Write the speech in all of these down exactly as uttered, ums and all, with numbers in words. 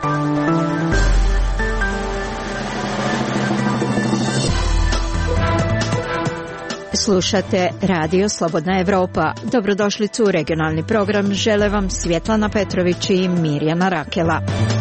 Slušate Radio Slobodna Evropa. Dobrodošlicu u regionalni program. Žele vam Svjetlana Petrović i Mirjana Rakela.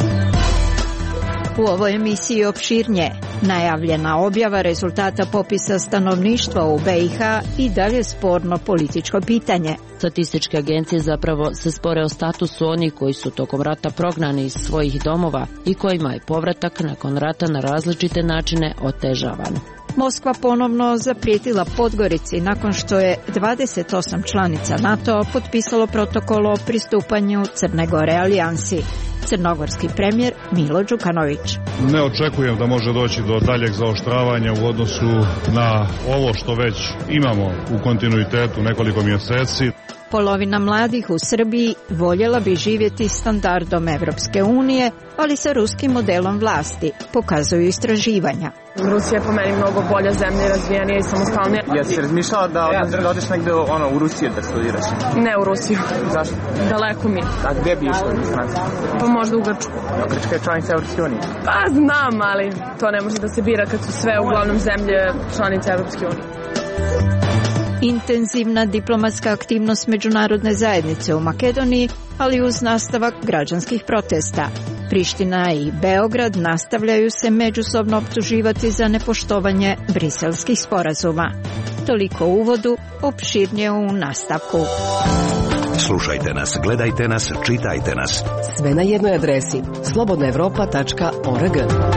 U ovoj emisiji opširnje najavljena objava rezultata popisa stanovništva u B i H i dalje sporno političko pitanje. Statističke agencije zapravo se spore o statusu onih koji su tokom rata prognani iz svojih domova i kojima je povratak nakon rata na različite načine otežavan. Moskva ponovno zaprijetila Podgorici nakon što je dvadeset osam članica NATO potpisalo protokol o pristupanju Crne Gore alijansi. Crnogorski premijer Milo Đukanović. Ne očekujem da može doći do daljeg zaoštravanja u odnosu na ovo što već imamo u kontinuitetu nekoliko mjeseci. Polovina mladih u Srbiji voljela bi živjeti standardom Evropske unije, ali sa ruskim modelom vlasti, pokazuju istraživanja. Rusija je po meni mnogo bolja zemlja, razvijenija i samostalnija. Jesi se razmišljala da odeš negde ono, u Rusiju da studiraš? Ne u Rusiju. Zašto? Daleko mi. A gdje bi išla u stranci? Pa možda u Grčku. A Grčka je članica Evropske unije? Pa znam, ali to ne može da se bira kad su sve uglavnom zemlje članice Evropske unije. Intenzivna diplomatska aktivnost međunarodne zajednice u Makedoniji, ali uz nastavak građanskih protesta. Priština i Beograd nastavljaju se međusobno optuživati za nepoštovanje briselskih sporazuma. Toliko u uvodu, opširnije u nastavku. Slušajte nas, gledajte nas, čitajte nas. Sve na jednoj adresi slobodna evropa tačka org.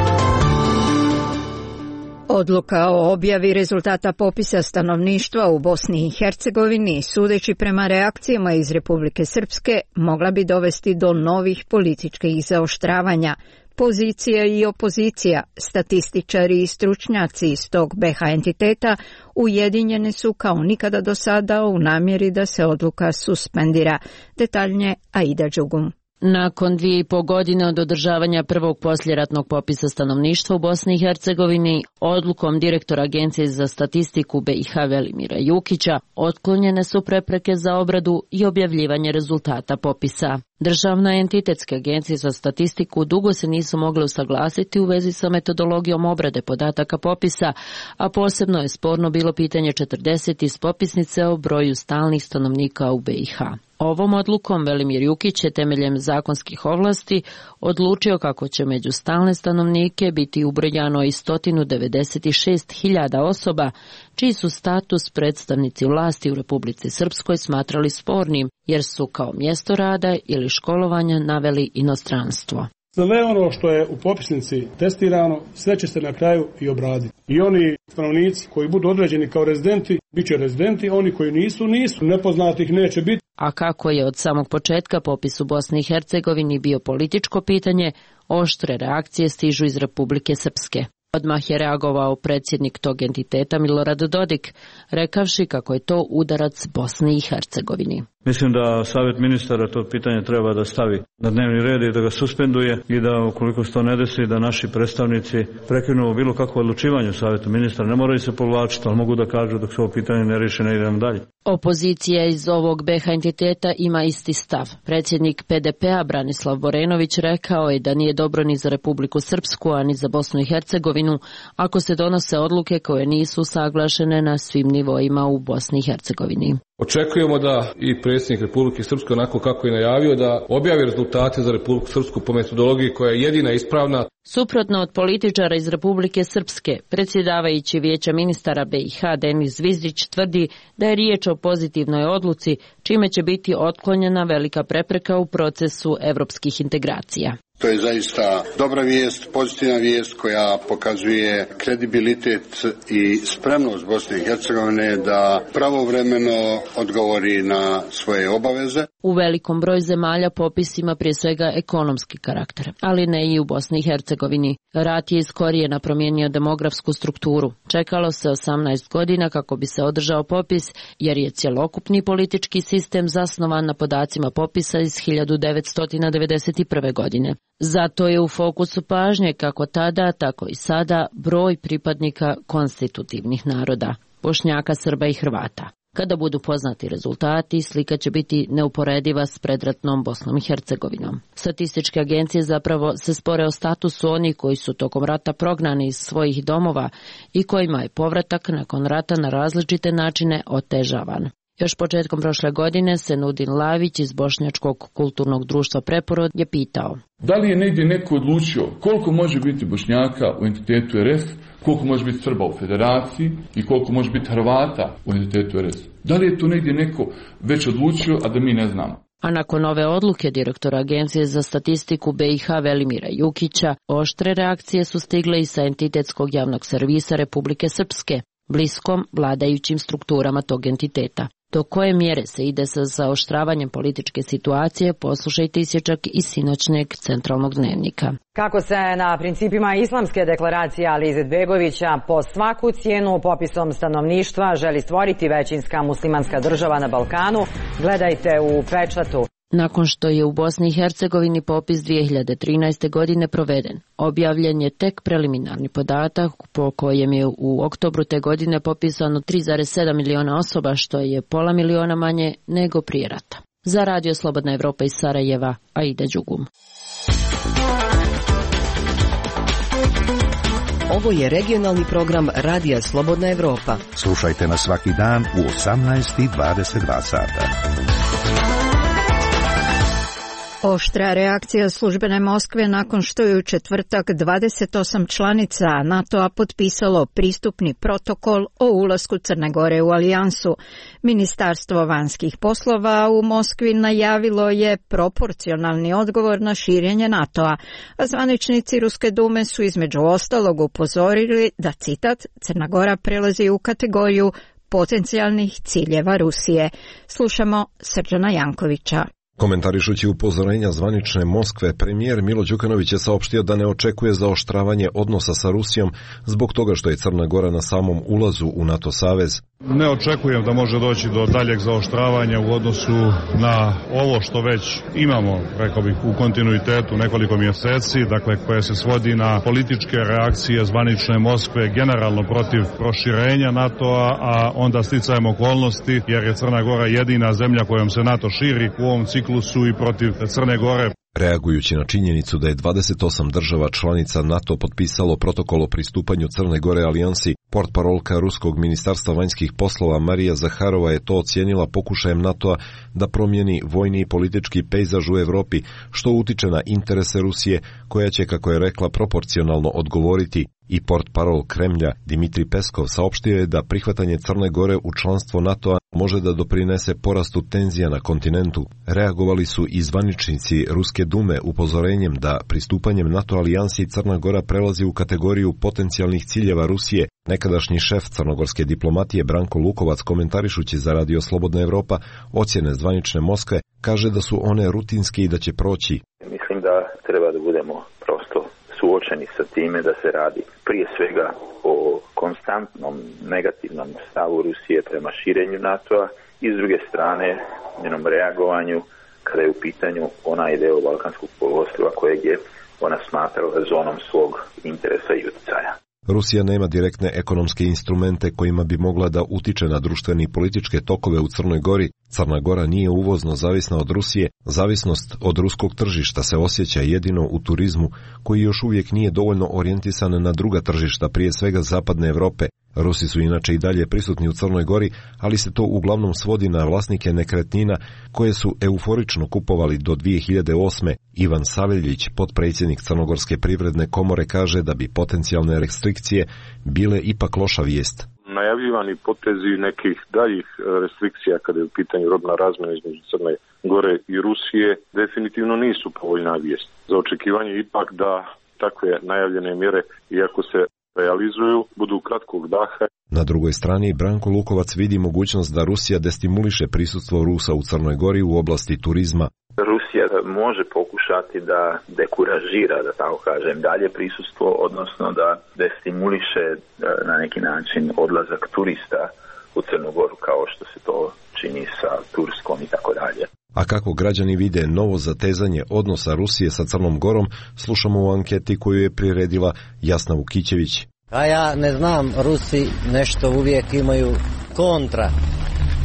Odluka o objavi rezultata popisa stanovništva u Bosni i Hercegovini, sudeći prema reakcijama iz Republike Srpske, mogla bi dovesti do novih političkih zaoštravanja. Pozicija i opozicija, statističari i stručnjaci iz tog B H entiteta ujedinjene su kao nikada do sada u namjeri da se odluka suspendira. Detaljnije Aida Đugum. Nakon dvije i po godine od održavanja prvog posljeratnog popisa stanovništva u Bosni i Hercegovini, odlukom direktora Agencije za statistiku B i H Velimira Jukića otklonjene su prepreke za obradu i objavljivanje rezultata popisa. Državna entitetske agencije za statistiku dugo se nisu mogle usaglasiti u vezi sa metodologijom obrade podataka popisa, a posebno je sporno bilo pitanje četrdeset iz popisnice o broju stalnih stanovnika u B i H. Ovom odlukom Velimir Jukić je temeljem zakonskih ovlasti odlučio kako će među stalne stanovnike biti ubrojano i sto devedeset šest hiljada osoba, čiji su status predstavnici vlasti u Republici Srpskoj smatrali spornim, jer su kao mjesto rada ili školovanja naveli inostranstvo. Sve ono što je u popisnici testirano, sve će se na kraju i obraditi. I oni stanovnici koji budu određeni kao rezidenti, bit će rezidenti, oni koji nisu, nisu. Nepoznatih neće biti. A kako je od samog početka popis u Bosni i Hercegovini bio političko pitanje, oštre reakcije stižu iz Republike Srpske. Odmah je reagovao predsjednik tog entiteta Milorad Dodik, rekavši kako je to udarac Bosni i Hercegovini. Mislim da Savjet ministara to pitanje treba da stavi na dnevni red i da ga suspenduje i da ukoliko se to ne desi da naši predstavnici prekinu bilo kakvo odlučivanje u Savjetu ministara. Ne moraju se povlačiti, ali mogu da kažu dok se ovo pitanje ne riješi ne idemo dalje. Opozicija iz ovog B H entiteta ima isti stav. Predsjednik P D P-a Branislav Borenović rekao je da nije dobro ni za Republiku Srpsku, a ni za Bosnu i Hercegovinu ako se donose odluke koje nisu usaglašene na svim nivoima u Bosni i Hercegovini. Očekujemo da i predsjednik Republike Srpske, onako kako je najavio, da objavi rezultate za Republiku Srpsku po metodologiji koja je jedina ispravna. Suprotno od političara iz Republike Srpske, predsjedavajući Vijeća ministara B i H Denis Zvizdić tvrdi da je riječ o pozitivnoj odluci, čime će biti otklonjena velika prepreka u procesu evropskih integracija. To je zaista dobra vijest, pozitivna vijest koja pokazuje kredibilitet i spremnost Bosne i Hercegovine da pravovremeno odgovori na svoje obaveze. U velikom broju zemalja popis ima prije svega ekonomski karakter, ali ne i u Bosni i Hercegovini. Rat je iz korijena promijenio demografsku strukturu. Čekalo se osamnaest godina kako bi se održao popis, jer je cjelokupni politički sistem zasnovan na podacima popisa iz hiljadu devetsto devedeset prve. godine. Zato je u fokusu pažnje kako tada, tako i sada broj pripadnika konstitutivnih naroda, Bošnjaka, Srba i Hrvata. Kada budu poznati rezultati, slika će biti neuporediva s predratnom Bosnom i Hercegovinom. Statističke agencije zapravo se spore o statusu onih koji su tokom rata prognani iz svojih domova i kojima je povratak nakon rata na različite načine otežavan. Još početkom prošle godine Senudin Lavić iz Bošnjačkog kulturnog društva Preporod je pitao: da li je negdje neko odlučio koliko može biti Bošnjaka u entitetu R F, koliko može biti Srba u federaciji i koliko može biti Hrvata u entitetu R F? Da li je tu negdje neko već odlučio, a da mi ne znamo? A nakon ove odluke direktora Agencije za statistiku B i H Velimira Jukića, oštre reakcije su stigle i sa entitetskog javnog servisa Republike Srpske, bliskom vladajućim strukturama tog entiteta. Do koje mjere se ide sa zaoštravanjem političke situacije, poslušajte isječak iz sinoćnjeg centralnog dnevnika. Kako se na principima islamske deklaracije Ali Izetbegovića po svaku cijenu popisom stanovništva želi stvoriti većinska muslimanska država na Balkanu, gledajte u Pečatu. Nakon što je u Bosni i Hercegovini popis dvije hiljade trinaeste. godine proveden, objavljen je tek preliminarni podatak po kojem je u oktobru te godine popisano tri zarez sedam miliona osoba, što je pola miliona manje nego prije rata. Za Radio Slobodna Evropa iz Sarajeva, Aida Đugum. Ovo je regionalni program Radija Slobodna Evropa. Slušajte nas svaki dan u osamnaest i dvadeset dva sata. Oštra reakcija službene Moskve nakon što je u četvrtak dvadeset osam članica NATO-a potpisalo pristupni protokol o ulasku Crne Gore u alijansu. Ministarstvo vanjskih poslova u Moskvi najavilo je proporcionalni odgovor na širenje NATO-a, a zvaničnici Ruske dume su između ostalog upozorili da, citat, Crna Gora prelazi u kategoriju potencijalnih ciljeva Rusije. Slušamo Srđana Jankovića. Komentarišući upozorenja zvanične Moskve, premijer Milo Đukanović je saopštio da ne očekuje zaoštravanje odnosa sa Rusijom zbog toga što je Crna Gora na samom ulazu u NATO savez. Ne očekujem da može doći do daljeg zaoštravanja u odnosu na ovo što već imamo, rekao bih, u kontinuitetu nekoliko mjeseci, dakle koje se svodi na političke reakcije zvanične Moskve generalno protiv proširenja NATO-a, a onda sticajem okolnosti, jer je Crna Gora jedina zemlja kojom se NATO širi u ovom ciklusu i protiv Crne Gore. Reagujući na činjenicu da je dvadeset osam država članica NATO potpisalo protokol o pristupanju Crne Gore alijansi, portparolka Ruskog ministarstva vanjskih poslova Marija Zaharova je to ocijenila pokušajem NATO-a da promijeni vojni i politički pejzaž u Europi, što utiče na interese Rusije, koja će, kako je rekla, proporcionalno odgovoriti. I portparol Kremlja Dimitrij Peskov saopštio je da prihvatanje Crne Gore u članstvo NATO-a može da doprinese porastu tenzija na kontinentu. Reagovali su i zvaničnici Ruske dume upozorenjem da pristupanjem NATO alijansi Crna Gora prelazi u kategoriju potencijalnih ciljeva Rusije. Nekadašnji šef crnogorske diplomatije Branko Lukovac, komentarišući za Radio Slobodna Evropa ocjene zvanične Moskve, kaže da su one rutinske i da će proći. Mislim da treba da budemo prosto suočeni sa time da se radi prije svega o konstantnom negativnom stavu Rusije prema širenju NATO-a i s druge strane njenom reagovanju kada je u pitanju onaj deo Balkanskog poluostrva kojeg je ona smatrala zonom svog interesa i utjecaja. Rusija nema direktne ekonomske instrumente kojima bi mogla da utiče na društvene i političke tokove u Crnoj Gori. Crna Gora nije uvozno zavisna od Rusije, zavisnost od ruskog tržišta se osjeća jedino u turizmu, koji još uvijek nije dovoljno orijentisan na druga tržišta, prije svega zapadne Europe. Rusi su inače i dalje prisutni u Crnoj Gori, ali se to uglavnom svodi na vlasnike nekretnina koje su euforično kupovali do dvije hiljade osme. Ivan Saveljić, potpredsjednik Crnogorske privredne komore, kaže da bi potencijalne restrikcije bile ipak loša vijest. Najavljivani potezi nekih daljih restrikcija kada je u pitanju robna razmjena između Crne Gore i Rusije definitivno nisu povoljna vijest. Za očekivanje ipak da takve najavljene mjere, iako se realizuju, budu kratkog daha. Na drugoj strani, Branko Lukovac vidi mogućnost da Rusija destimuliše prisustvo Rusa u Crnoj Gori u oblasti turizma. Rusija može pokušati da dekuražira, da tako kažem, dalje prisustvo, odnosno da destimuliše na neki način odlazak turista u Crnu Goru, kao što se to čini sa Turskom i tako dalje. A kako građani vide novo zatezanje odnosa Rusije sa Crnom Gorom, slušamo u anketi koju je priredila Jasna Vukićević. A ja ne znam, Rusi nešto uvijek imaju kontra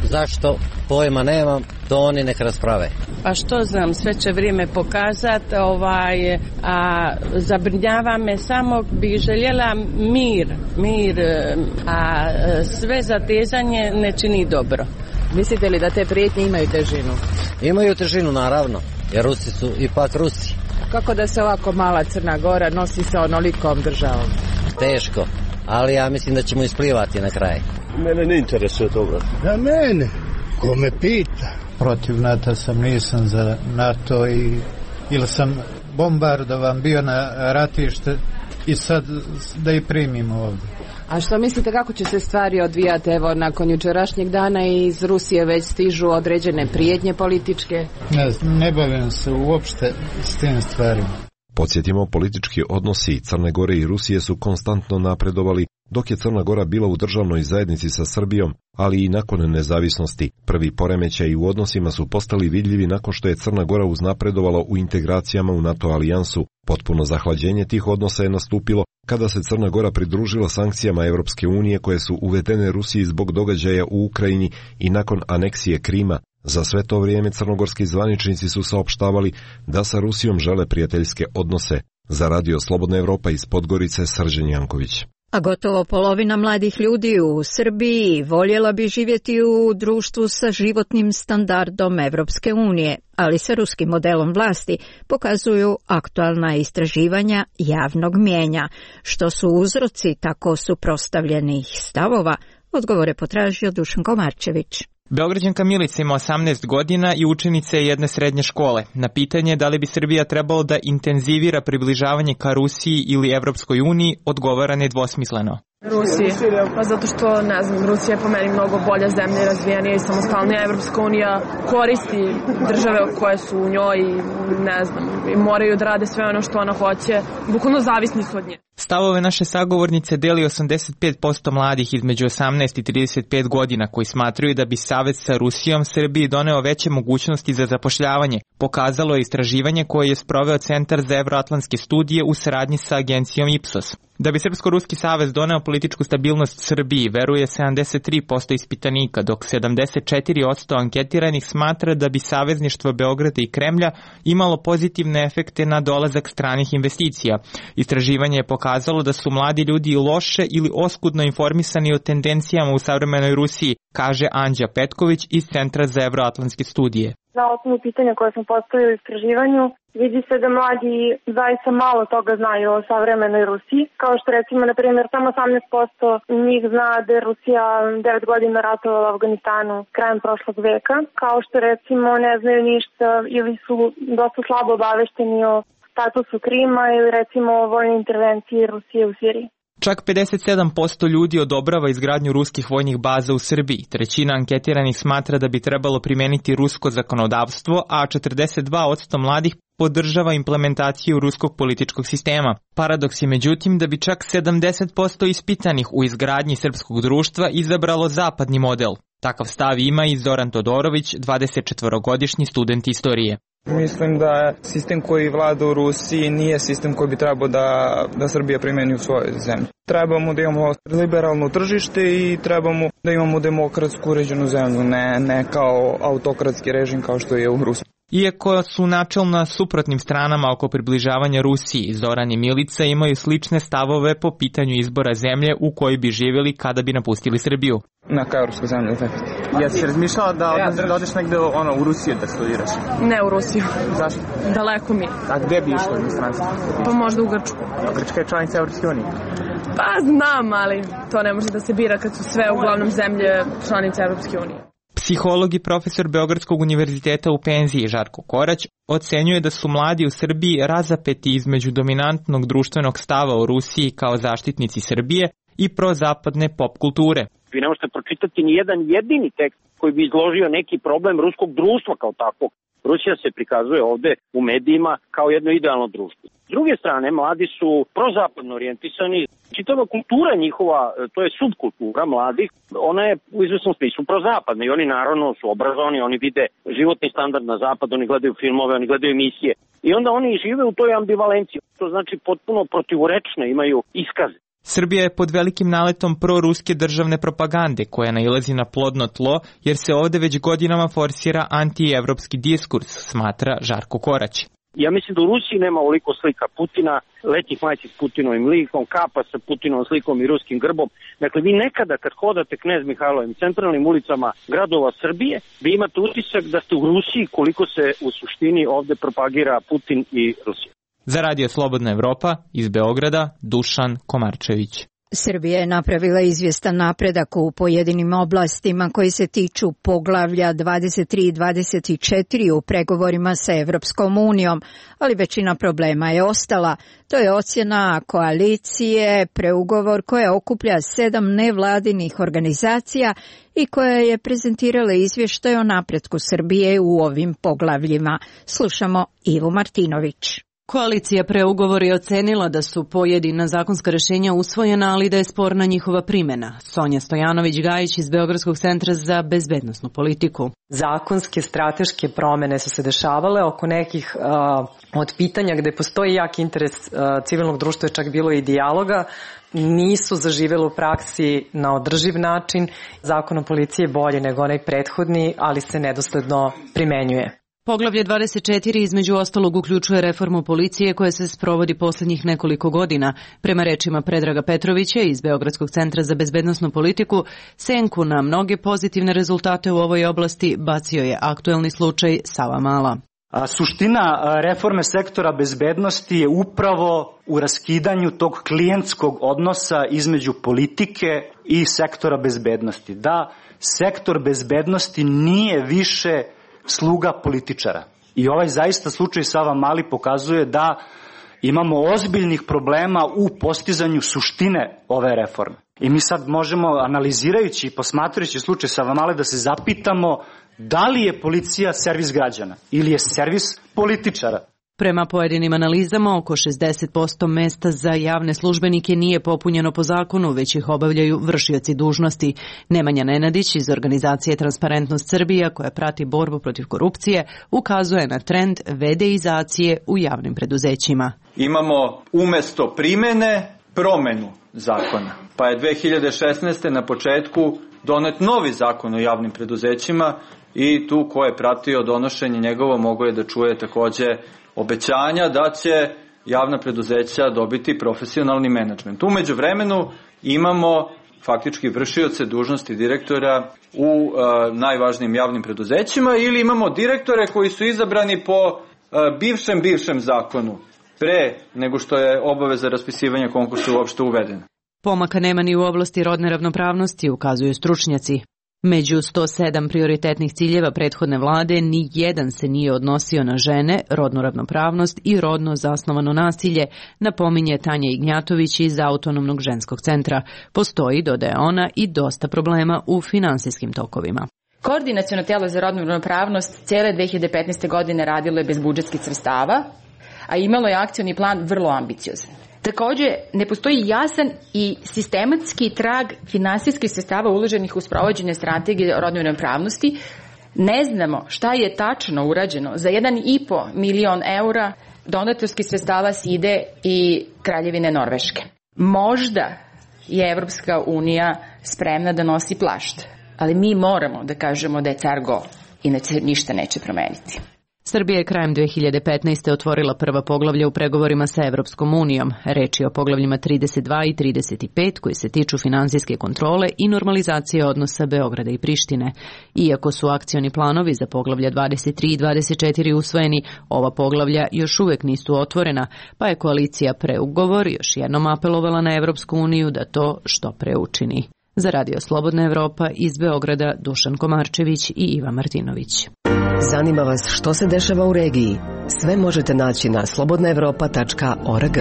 Zašto? Pojma nemam, to oni nek rasprave. Pa što znam, sve će vrijeme pokazati, ovaj, a zabrinjava me, samo bih željela mir, mir, a sve zatezanje ne čini dobro. Mislite li da te prijetnje imaju težinu? Imaju težinu, naravno, jer Rusi su ipak Rusi. Kako da se ovako mala Crna Gora nosi sa onolikom državom? Teško, ali ja mislim da ćemo isplivati na kraj. Mene ne interesuje to. Da mene, ko me pita. Protiv NATO sam, nisam za NATO i ili sam bombardovan bio na ratište i sad da i primimo ovdje. A što mislite kako će se stvari odvijati, evo nakon jučerašnjeg dana i iz Rusije već stižu određene prijetnje političke? Ne, ne bavim se uopšte s tim stvarima. Podsjetimo, politički odnosi Crne Gore i Rusije su konstantno napredovali dok je Crna Gora bila u državnoj zajednici sa Srbijom, ali i nakon nezavisnosti. Prvi poremećaji u odnosima su postali vidljivi nakon što je Crna Gora uznapredovala u integracijama u NATO alijansu. Potpuno zahlađenje tih odnosa je nastupilo kada se Crna Gora pridružila sankcijama Evropske unije koje su uvedene Rusiji zbog događaja u Ukrajini i nakon aneksije Krima. Za sve to vrijeme crnogorski zvaničnici su saopštavali da sa Rusijom žele prijateljske odnose. Za Radio Slobodna Evropa iz Podgorice, Srđan Janković. A gotovo polovina mladih ljudi u Srbiji voljela bi živjeti u društvu sa životnim standardom Evropske unije, ali sa ruskim modelom vlasti, pokazuju aktualna istraživanja javnog mnijenja. Što su uzroci tako suprotstavljenih stavova, odgovore potražio Dušan Komarčević. Beograđanka Milica ima osamnaest godina i učenica je jedne srednje škole. Na pitanje da li bi Srbija trebalo da intenzivira približavanje ka Rusiji ili Evropskoj uniji, odgovara nedvosmisleno. Rusiji, pa zato što, ne znam, Rusija je po meni mnogo bolja zemlja, razvijenija i samostalnija. Evropska unija koristi države koje su u njoj i, ne znam, i moraju da rade sve ono što ona hoće, bukvalno zavisni su od nje. Stavove naše sagovornice deli osamdeset pet posto mladih između osamnaest i trideset pet godina koji smatraju da bi savez sa Rusijom Srbiji doneo veće mogućnosti za zapošljavanje, pokazalo je istraživanje koje je sproveo Centar za evroatlantske studije u saradnji sa agencijom Ipsos. Da bi Srpsko-Ruski savez doneo političku stabilnost Srbiji, veruje sedamdeset tri posto ispitanika, dok sedamdeset četiri posto anketiranih smatra da bi savezništvo Beograda i Kremlja imalo pozitivne efekte na dolazak stranih investicija. Istraživanje je pokazalo da su mladi ljudi loše ili oskudno informisani o tendencijama u savremenoj Rusiji, kaže Anđa Petković iz Centra za evroatlantske studije. Na osnovu pitanja koje sam postavila u istraživanju, vidi se da mladi zaista malo toga znaju o savremenoj Rusiji. Kao što recimo, na primjer, samo osamnaest posto njih zna da je Rusija devet godina ratovala u Afganistanu krajem prošlog veka. Kao što recimo ne znaju ništa ili su dosta slabo obavešteni o statusu Krima ili recimo o vojnoj intervenciji Rusije u Siriji. Čak pedeset sedam posto ljudi odobrava izgradnju ruskih vojnih baza u Srbiji. Trećina anketiranih smatra da bi trebalo primeniti rusko zakonodavstvo, a četrdeset dva posto mladih podržava implementaciju ruskog političkog sistema. Paradoks je međutim da bi čak sedamdeset posto ispitanih u izgradnji srpskog društva izabralo zapadni model. Takav stav ima i Zoran Todorović, dvadesetčetvorogodišnji student istorije. Mislim da sistem koji vlada u Rusiji nije sistem koji bi trebao da, da Srbija primeni u svojoj zemlji. Trebamo da imamo liberalno tržište i trebamo da imamo demokratsku uređenu zemlju, ne, ne kao autokratski režim kao što je u Rusiji. Iako su načelno na suprotnim stranama oko približavanja Rusiji, Zoran i Milica imaju slične stavove po pitanju izbora zemlje u kojoj bi živjeli kada bi napustili Srbiju. Na kao evropsku zemlju, definitivno. Jesi razmišljala da, odnos, da odeš negde ono, u Rusiju da studiraš? Ne u Rusiju. Zašto? Daleko mi. A gde bi išla u inostranstvo? Pa možda u Grčku. A Grčka je članica Evropske unije? Pa znam, ali to ne može da se bira kad su sve uglavnom zemlje članice Evropske unije. Psiholog i profesor Beogradskog univerziteta u penziji Žarko Korać ocenjuje da su mladi u Srbiji razapeti između dominantnog društvenog stava o Rusiji kao zaštitnici Srbije i prozapadne pop kulture. Vi ne možete pročitati ni jedan jedini tekst koji bi izložio neki problem ruskog društva kao takvog. Rusija se prikazuje ovde u medijima kao jedno idealno društvo. S druge strane, mladi su prozapadno orijentisani. Čitava kultura njihova, to je subkultura mladih, ona je u izvesnom smislu prozapadna i oni naravno su obrazovani, oni vide životni standard na zapad, oni gledaju filmove, oni gledaju emisije i onda oni žive u toj ambivalenciji. To znači potpuno protivurečne imaju iskaze. Srbija je pod velikim naletom proruske državne propagande koja nailazi na plodno tlo jer se ovde već godinama forsira antievropski diskurs, smatra Žarko Korać. Ja mislim da u Rusiji nema ovoliko slika Putina, letnjih majci s Putinovim likom, kapa sa Putinovom slikom i ruskim grbom. Dakle, vi nekada kad hodate Knez Mihajlovim centralnim ulicama gradova Srbije, vi imate utisak da ste u Rusiji koliko se u suštini ovde propagira Putin i Rusija. Za Radio Slobodna Evropa iz Beograda, Dušan Komarčević. Srbija je napravila izvjestan napredak u pojedinim oblastima koji se tiču poglavlja dvadeset tri i dvadeset četiri u pregovorima sa Evropskom unijom, ali većina problema je ostala. To je ocjena koalicije, preugovor koja okuplja sedam nevladinih organizacija i koja je prezentirala izvještaj o napretku Srbije u ovim poglavljima. Slušamo Ivu Martinović. Koalicija preugovor je ocenila da su pojedina zakonska rešenja usvojena, ali da je sporna njihova primjena. Sonja Stojanović-Gajić iz Beogradskog centra za bezbednosnu politiku. Zakonske, strateške promene su se dešavale oko nekih uh, od pitanja gde postoji jak interes uh, civilnog društva, je čak bilo i dijaloga, nisu zaživjeli u praksi na održiv način. Zakon o policiji je bolji nego onaj prethodni, ali se nedosledno primenjuje. Poglavlje dvadeset četiri između ostalog uključuje reformu policije koja se sprovodi posljednjih nekoliko godina. Prema rečima Predraga Petrovića iz Beogradskog centra za bezbednosnu politiku, senku na mnoge pozitivne rezultate u ovoj oblasti bacio je aktuelni slučaj Savamala. A suština reforme sektora bezbednosti je upravo u raskidanju tog klijentskog odnosa između politike i sektora bezbednosti. Da, sektor bezbednosti nije više sluga političara. I ovaj zaista slučaj Savamali pokazuje da imamo ozbiljnih problema u postizanju suštine ove reforme. I mi sad možemo, analizirajući i posmatrajući slučaj Savamale, da se zapitamo da li je policija servis građana ili je servis političara. Prema pojedinim analizama, oko šezdeset posto mesta za javne službenike nije popunjeno po zakonu, već ih obavljaju vršioci dužnosti. Nemanja Nenadić iz organizacije Transparentnost Srbija, koja prati borbu protiv korupcije, ukazuje na trend vedeizacije u javnim preduzećima. Imamo umesto primene promenu zakona. Pa je dve hiljade šesnaeste. na početku donet novi zakon o javnim preduzećima i tu ko je pratio donošenje njegovo mogao je da čuje takođe obećanja da će javna preduzeća dobiti profesionalni menadžment. Umeđu vremenu imamo faktički vršioce dužnosti direktora u uh, najvažnijim javnim preduzećima ili imamo direktore koji su izabrani po uh, bivšem bivšem zakonu pre nego što je obaveza raspisivanja konkursa uopšte uvedena. Pomaka nema ni u oblasti rodne ravnopravnosti, ukazuju stručnjaci. Među sto sedam prioritetnih ciljeva prethodne vlade, ni jedan se nije odnosio na žene, rodnu ravnopravnost i rodno zasnovano nasilje, napominje Tanja Ignjatović iz Autonomnog ženskog centra. Postoji, dodaje ona, i dosta problema u finansijskim tokovima. Koordinaciono telo za rodnu ravnopravnost cijele dve hiljade petnaeste. godine radilo je bez budžetskih sredstava, a imalo je akcioni plan vrlo ambiciozan. Takođe, ne postoji jasan i sistematski trag finansijskih sredstava uloženih u sprovođenje strategije rodne ravnopravnosti. Ne znamo šta je tačno urađeno. Za jedan i po milion eura donatorskih sredstava se ide i Kraljevine Norveške. Možda je Evropska unija spremna da nosi plašt, ali mi moramo da kažemo da je car go, inače ništa neće promeniti. Srbija je krajem dve hiljade petnaeste. otvorila prva poglavlja u pregovorima sa Evropskom unijom. Reč je o poglavljima trideset dva i trideset pet koji se tiču finansijske kontrole i normalizacije odnosa Beograda i Prištine. Iako su akcioni planovi za poglavlja dvadeset tri i dvadeset četiri usvojeni, ova poglavlja još uvek nisu otvorena, pa je koalicija preugovor još jednom apelovala na Evropsku uniju da to što pre učini. Za Radio Slobodna Evropa iz Beograda Dušan Komarčević i Iva Martinović. Zanima vas što se dešava u regiji? Sve možete naći na slobodna evropa tačka org.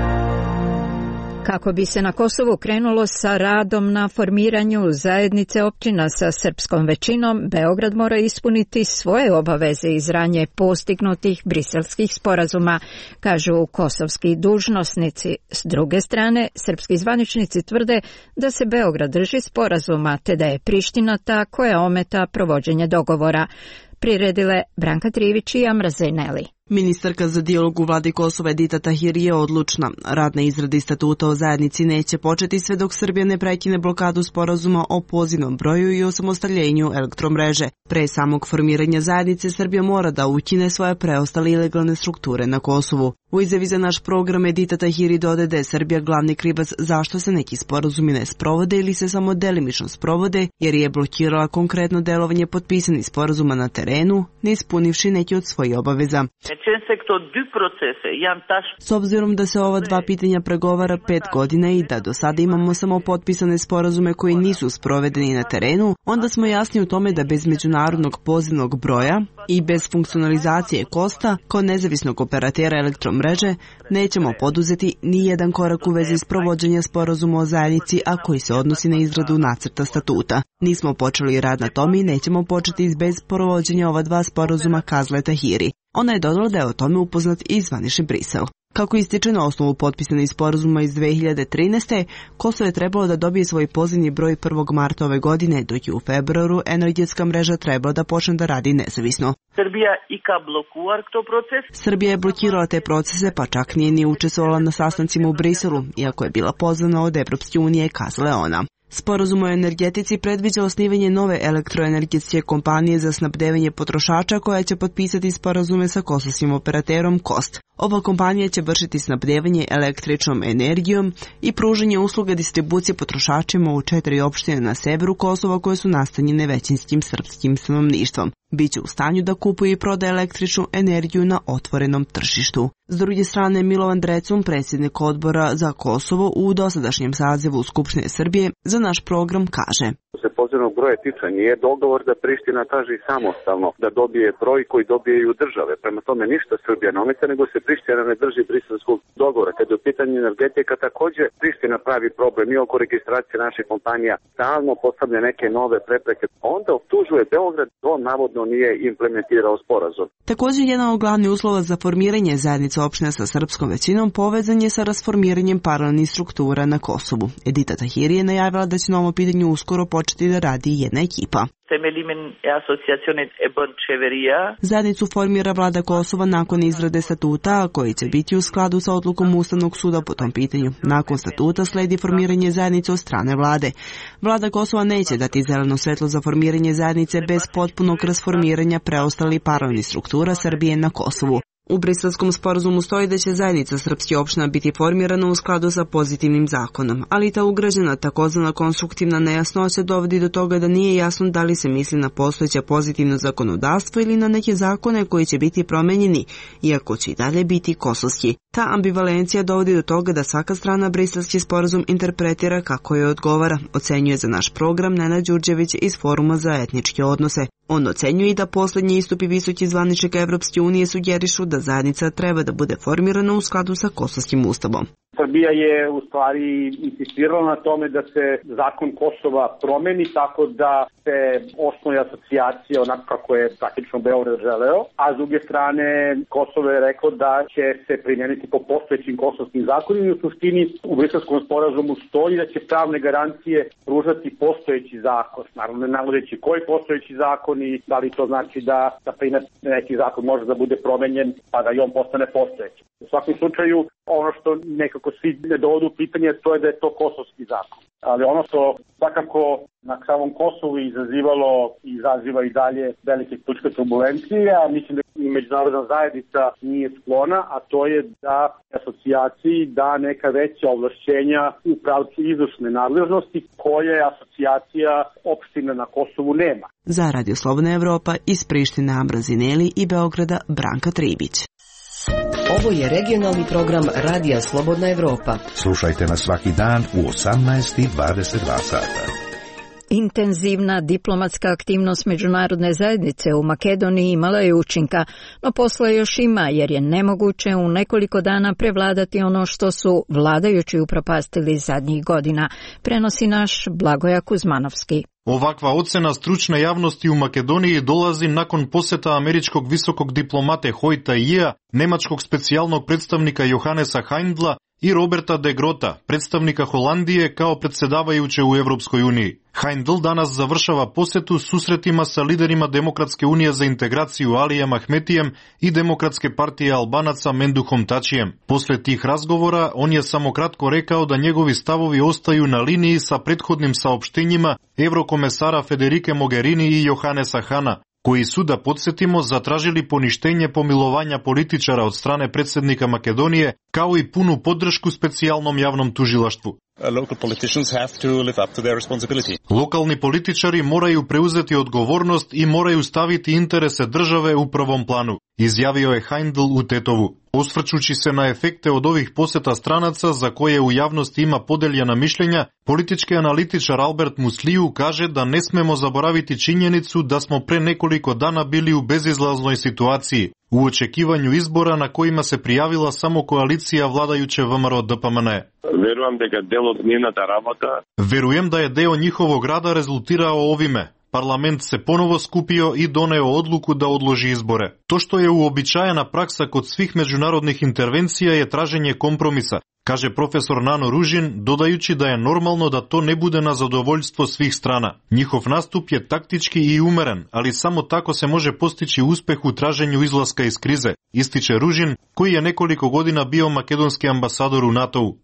Kako bi se na Kosovu krenulo sa radom na formiranju zajednice općina sa srpskom većinom, Beograd mora ispuniti svoje obaveze iz ranije postignutih briselskih sporazuma, kažu kosovski dužnosnici. S druge strane, srpski zvaničnici tvrde da se Beograd drži sporazuma, te da je Priština ta koja ometa provođenje dogovora. Priredile Branka Trivić i Amra Zajneli. Ministarka za dijalog u vladi Kosova Edita Tahiri je odlučna. Rad na izradi statuta o zajednici neće početi sve dok Srbija ne prekine blokadu sporazuma o pozivnom broju i osamostaljenju elektromreže. Pre samog formiranja zajednice Srbija mora da ukine svoje preostale ilegalne strukture na Kosovu. U izjavi za naš program Edita Tahiri dodaje da je Srbija glavni krivac zašto se neki sporazumi ne sprovode ili se samo delimično sprovode, jer je blokirala konkretno delovanje potpisanih sporazuma na terenu, ne ispunivši neki od svojih obaveza. S obzirom da se ova dva pitanja pregovara pet godina i da do sada imamo samo potpisane sporazume koji nisu sprovedeni na terenu, onda smo jasni u tome da bez međunarodnog pozivnog broja i bez funkcionalizacije Kosta kao nezavisnog operatera elektromreže nećemo poduzeti ni jedan korak u vezi s provođenja sporazuma o zajednici, a koji se odnosi na izradu nacrta statuta. Nismo počeli rad na tome i nećemo početi bez provođenja ova dva sporazuma, kazala je Tahiri. Ona je dodala da je o tome upoznat i zvanični Brisel. Kako ističe na osnovu potpisanih sporazuma iz dve hiljade trinaeste. Kosovo je trebalo da dobije svoj pozivni broj prvog marta ove godine, dok je u februaru energetska mreža trebala da počne da radi nezavisno. Srbija je blokirala te procese, pa čak nije ni učestvovala na sastancima u Briselu, iako je bila pozvana od Evropske unije, kazala je ona. Sporazum o energetici predviđa osnivanje nove elektroenergetske kompanije za snabdevanje potrošača koja će potpisati sporazume sa kosovskim operaterom Kost. Ova kompanija će vršiti snabdevanje električnom energijom i pružanje usluga distribucije potrošačima u četiri opštine na severu Kosova koje su nastanjene većinskim srpskim stanovništvom. Biće u stanju da kupuje i prodaje električnu energiju na otvorenom tržištu. S druge strane, Milovan Drecun, predsjednik odbora za Kosovo u dosadašnjem sazivu Skupštine Srbije, za naš program kaže: se pozivnog broja tiče, nije dogovor da Priština traži samostalno da dobije broj koji dobijaju države. Prema tome ništa Srbija ne ometa, nego se Priština ne drži briselskog dogovora. Kad je u pitanju energetika, također Priština pravi problem i oko registracije naših kompanija, stalno postavlja neke nove prepreke. Onda optužuje Beograd, on navodno nije implementirao sporazum. Također, jedan od glavnih uslova za formiranje zajednice opština sa srpskom većinom povezan je sa rasformiranjem paralelnih struktura na Kosovu. Edita Tahiri je najavila da će na ovom pitanju uskoro početi da radi jedna ekipa. Zajednicu formira vlada Kosova nakon izrade statuta, koji će biti u skladu sa odlukom Ustavnog suda po tom pitanju. Nakon statuta sledi formiranje zajednice od strane vlade. Vlada Kosova neće dati zeleno svetlo za formiranje zajednice bez potpunog rasformiranja preostalih paralelnih struktura Srbije na Kosovu. U Briselskom sporazumu stoji da će zajednica srpskih opština biti formirana u skladu sa pozitivnim zakonom, ali ta ugrađena takozvana konstruktivna nejasnoća dovodi do toga da nije jasno da li se misli na postojeće pozitivno zakonodavstvo ili na neke zakone koji će biti promenjeni, iako će i dalje biti kosovski. Ta ambivalencija dovodi do toga da svaka strana Briselski sporazum interpretira kako je odgovara, ocenjuje za naš program Nenad Đurđević iz Foruma za etničke odnose. On ocenjuje i da posljednji istupi visoki zvaničnika Evropske unije sugerišu da zajednica treba da bude formirana u skladu sa kosovskim ustavom. Srbija je u stvari insistirala na tome da se zakon Kosova promeni tako da se osnuje asocijacija onako kako je praktično Beograd želeo, a s druge strane Kosovo je rekao da će se primijeniti po postojećim kosovskim zakonima i u suštini u Briselskom sporazumu stoji da će pravne garancije pružati postojeći zakon. Naravno ne navodeći koji postojeći zakon i da li to znači da, da primjer neki zakon može da bude promenjen pa da i on postane postojeći. U svakom slučaju ono što nekako svi ne dovodu u pitanje to je da je to kosovski zakon. Ali ono što svakako na samom Kosovu izazivalo i izaziva i dalje velike političke turbulencije, a mislim da i međunarodna zajednica nije sklona, a to je da asocijaciji da neka veća ovlašćenja u pravcu izvršne nadležnosti koje asocijacija opština na Kosovu nema. Za Radio Slobodna Evropa iz Prištine Ambra Zineli i Beograda Branka Tribić. Ovo je regionalni program Radija Slobodna Evropa. Slušajte nas svaki dan u osamnaest i dvadeset dva sata. Intenzivna diplomatska aktivnost međunarodne zajednice u Makedoniji imala je učinka, no posla još ima jer je nemoguće u nekoliko dana prevladati ono što su vladajući upropastili zadnjih godina, prenosi naš Blagoja Kuzmanovski. Ovakva ocena stručne javnosti u Makedoniji dolazi nakon poseta američkog visokog diplomate Hojta Ija, nemačkog specijalnog predstavnika Johanesa Heindla i Roberta de Grota, predstavnika Holandije kao predsjedavajuće u Evropskoj uniji. Heindl danas završava posjetu susretima sa liderima Demokratske unije za integraciju Alijem Ahmetijem i Demokratske partije Albanaca Menduhom Tačijem. Posle tih razgovora on je samo kratko rekao da njegovi stavovi ostaju na liniji sa prethodnim saopštenjima evrokomesara Federike Mogherini i Johannesa Hana, koji su, da podsjetimo, zatražili poništenje pomilovanja političara od strane predsjednika Makedonije, kao i punu podršku specijalnom javnom tužilaštvu. Lokalni političari moraju preuzeti odgovornost i moraju staviti interese države u prvom planu, izjavio je Heindl u Tetovu. Osvrćući se na efekte od ovih posjeta stranaca za koje u javnosti ima podeljena mišljenja, politički analitičar Albert Musliju kaže da ne smemo zaboraviti činjenicu da smo pre nekoliko dana bili u bezizlaznoj situaciji, u očekivanju izbora na kojima se prijavila samo koalicija vladajuće V M R O D P M N. Verujem da je deo njihovog rada rezultirao ovime. Parlament se ponovo skupio i doneo odluku da odloži izbore. To što je uobičajena praksa kod svih međunarodnih intervencija je traženje kompromisa, kaže profesor Nano Ružin, dodajući da je normalno da to ne bude na zadovoljstvo svih strana. Njihov nastup je taktički i umeren, ali samo tako se može postići uspeh u traženju izlaska iz krize, ističe Ružin, koji je nekoliko godina bio makedonski ambasador u NATO-u.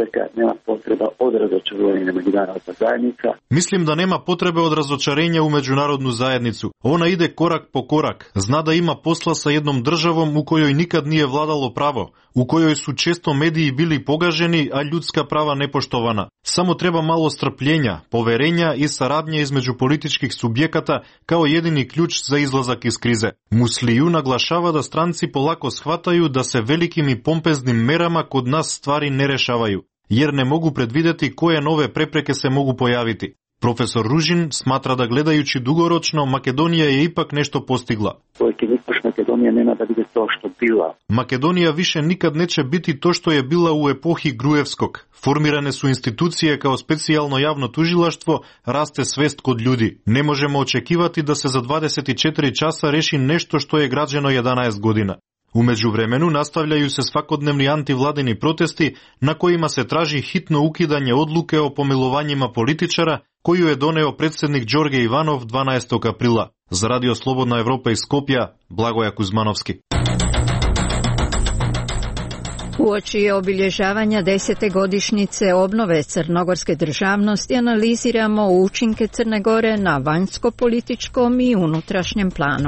Mislim da nema potrebe od razočarenja u međunarodnu zajednicu. Ona ide korak po korak. Zna da ima posla sa jednom državom u kojoj nikad nije vladalo pravo, u kojoj su često mediji bili pogaženi, a ljudska prava nepoštovana. Samo treba malo strpljenja, poverenja i saradnje između političkih subjekata kao jedini ključ za izlazak iz krize. Musliju naglašava da stranci polako shvataju da se velikim i pompeznim merama kod nas stvari ne rešavaju, jer ne mogu predvideti koje nove prepreke se mogu pojaviti. Profesor Ružin smatra da gledajući dugoročno, Makedonija je ipak nešto postigla. Makedonija nema da bude to što bila. Makedonija više nikad neće biti to što je bila u epohi Gruevskog. Formirane su institucije kao specijalno javno tužilaštvo, raste svest kod ljudi. Ne možemo očekivati da se za dvadeset četiri časa reši nešto što je građeno jedanaest godina. U međuvremenu nastavljaju se svakodnevni antivladini protesti na kojima se traži hitno ukidanje odluke o pomilovanjima političara koju je doneo predsjednik Đorđe Ivanov dvanaestog aprila. Za Radio Slobodna Evropa iz Skopja, Blagoja Kuzmanovski. Uoči obilježavanja desete godišnjice obnove crnogorske državnosti analiziramo učinke Crne Gore na vanjsko-političkom i unutrašnjem planu.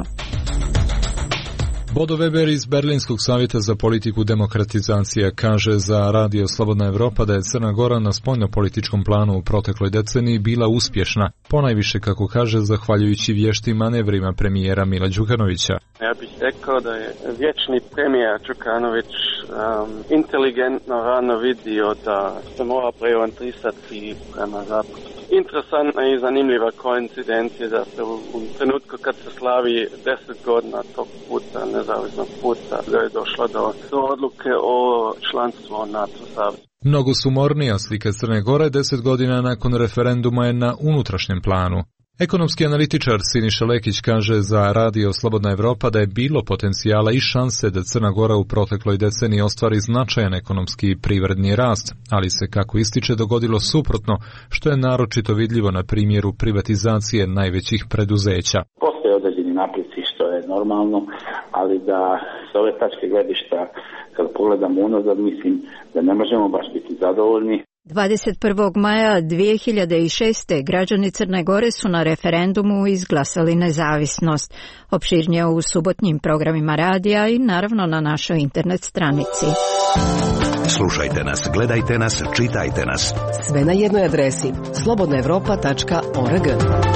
Bodo Weber iz Berlinskog savjeta za politiku demokratizacije kaže za Radio Slobodna Evropa da je Crna Gora na spoljnopolitičkom planu u protekloj deceniji bila uspješna, ponajviše kako kaže zahvaljujući vještim manevrima premijera Mila Đukanovića. Ja bih rekao da je vječni premijer Đukanović um, inteligentno rano vidio da se mora preorientirati prema zapadu. Interesantna i zanimljiva koincidencija da se u, u trenutku kad se slavi deset godina tog puta, nezavisnog puta, da je došlo do, do odluke o članstvu NATO savezu. Mnogo sumornija slika Crne Gore deset godina nakon referenduma je na unutrašnjem planu. Ekonomski analitičar Siniša Lekić kaže za Radio Slobodna Evropa da je bilo potencijala i šanse da Crna Gora u protekloj deceniji ostvari značajan ekonomski i privredni rast, ali se, kako ističe, dogodilo suprotno, što je naročito vidljivo na primjeru privatizacije najvećih preduzeća. Postoje određeni napreci što je normalno, ali da s ove tačke gledišta, kad pogledamo unazad, mislim da ne možemo baš biti zadovoljni. dvadeset prvog maja dvije hiljade šeste. građani Crne Gore su na referendumu izglasali nezavisnost. Opširnije u subotnjim programima radija i naravno na našoj internet stranici. Slušajte nas, gledajte nas, čitajte nas. Sve na jednoj adresi slobodna evropa tačka org.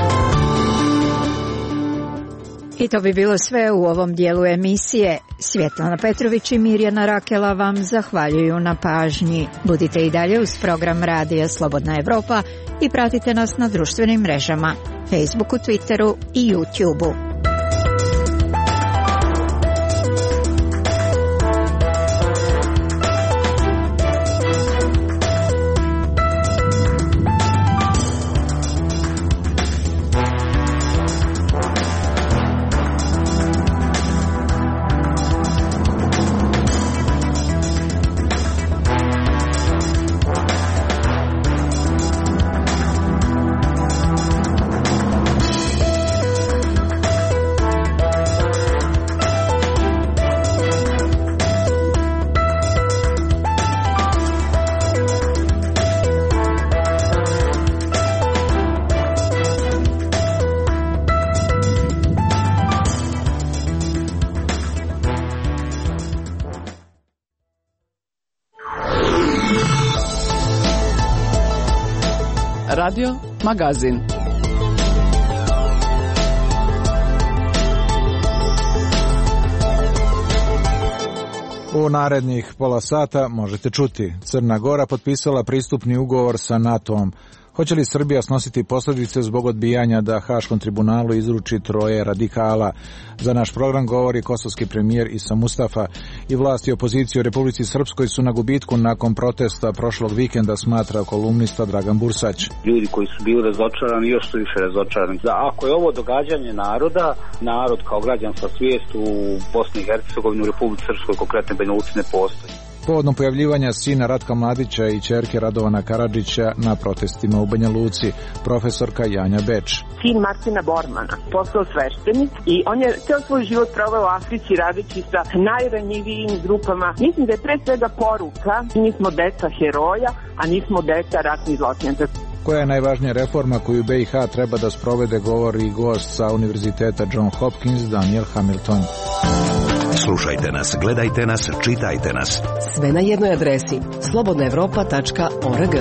I to bi bilo sve u ovom dijelu emisije. Svjetlana Petrović i Mirjana Rakela vam zahvaljuju na pažnji. Budite i dalje uz program Radija Slobodna Evropa i pratite nas na društvenim mrežama, Facebooku, Twitteru i YouTubeu. Radio Magazin. U narednih pola sata možete čuti: Crna Gora potpisala pristupni ugovor sa NATO-om. Hoće li Srbija snositi posljedice zbog odbijanja da Haškom tribunalu izruči troje radikala? Za naš program govori kosovski premijer Isa Mustafa. I vlasti i opozicije u Republici Srpskoj su na gubitku nakon protesta prošlog vikenda, smatra kolumnista Dragan Bursać. Ljudi koji su bili razočarani još su više razočarani. Da, ako je ovo događanje naroda, narod kao građanska svijest u Bosni i Hercegovini, u Republici Srpskoj, konkretno Banja Luci, ne postoji. Povodom pojavljivanja sina Ratka Mladića i ćerke Radovana Karadžića na protestima u Banja Luci, profesorka Janja Beč. Sin Martina Bormana postao sveštenik i on je ceo svoj život proveo u Africi radeći sa najranjivijim grupama. Mislim da je pre svega poruka: mi smo deca heroja, a nismo deca ratnih zločinaca. Koja je najvažnija reforma koju B i H treba da sprovede, govori gost sa Univerziteta John Hopkins Daniel Hamilton. Slušajte nas, gledajte nas, čitajte nas. Sve na jednoj adresi: slobodna evropa tačka org.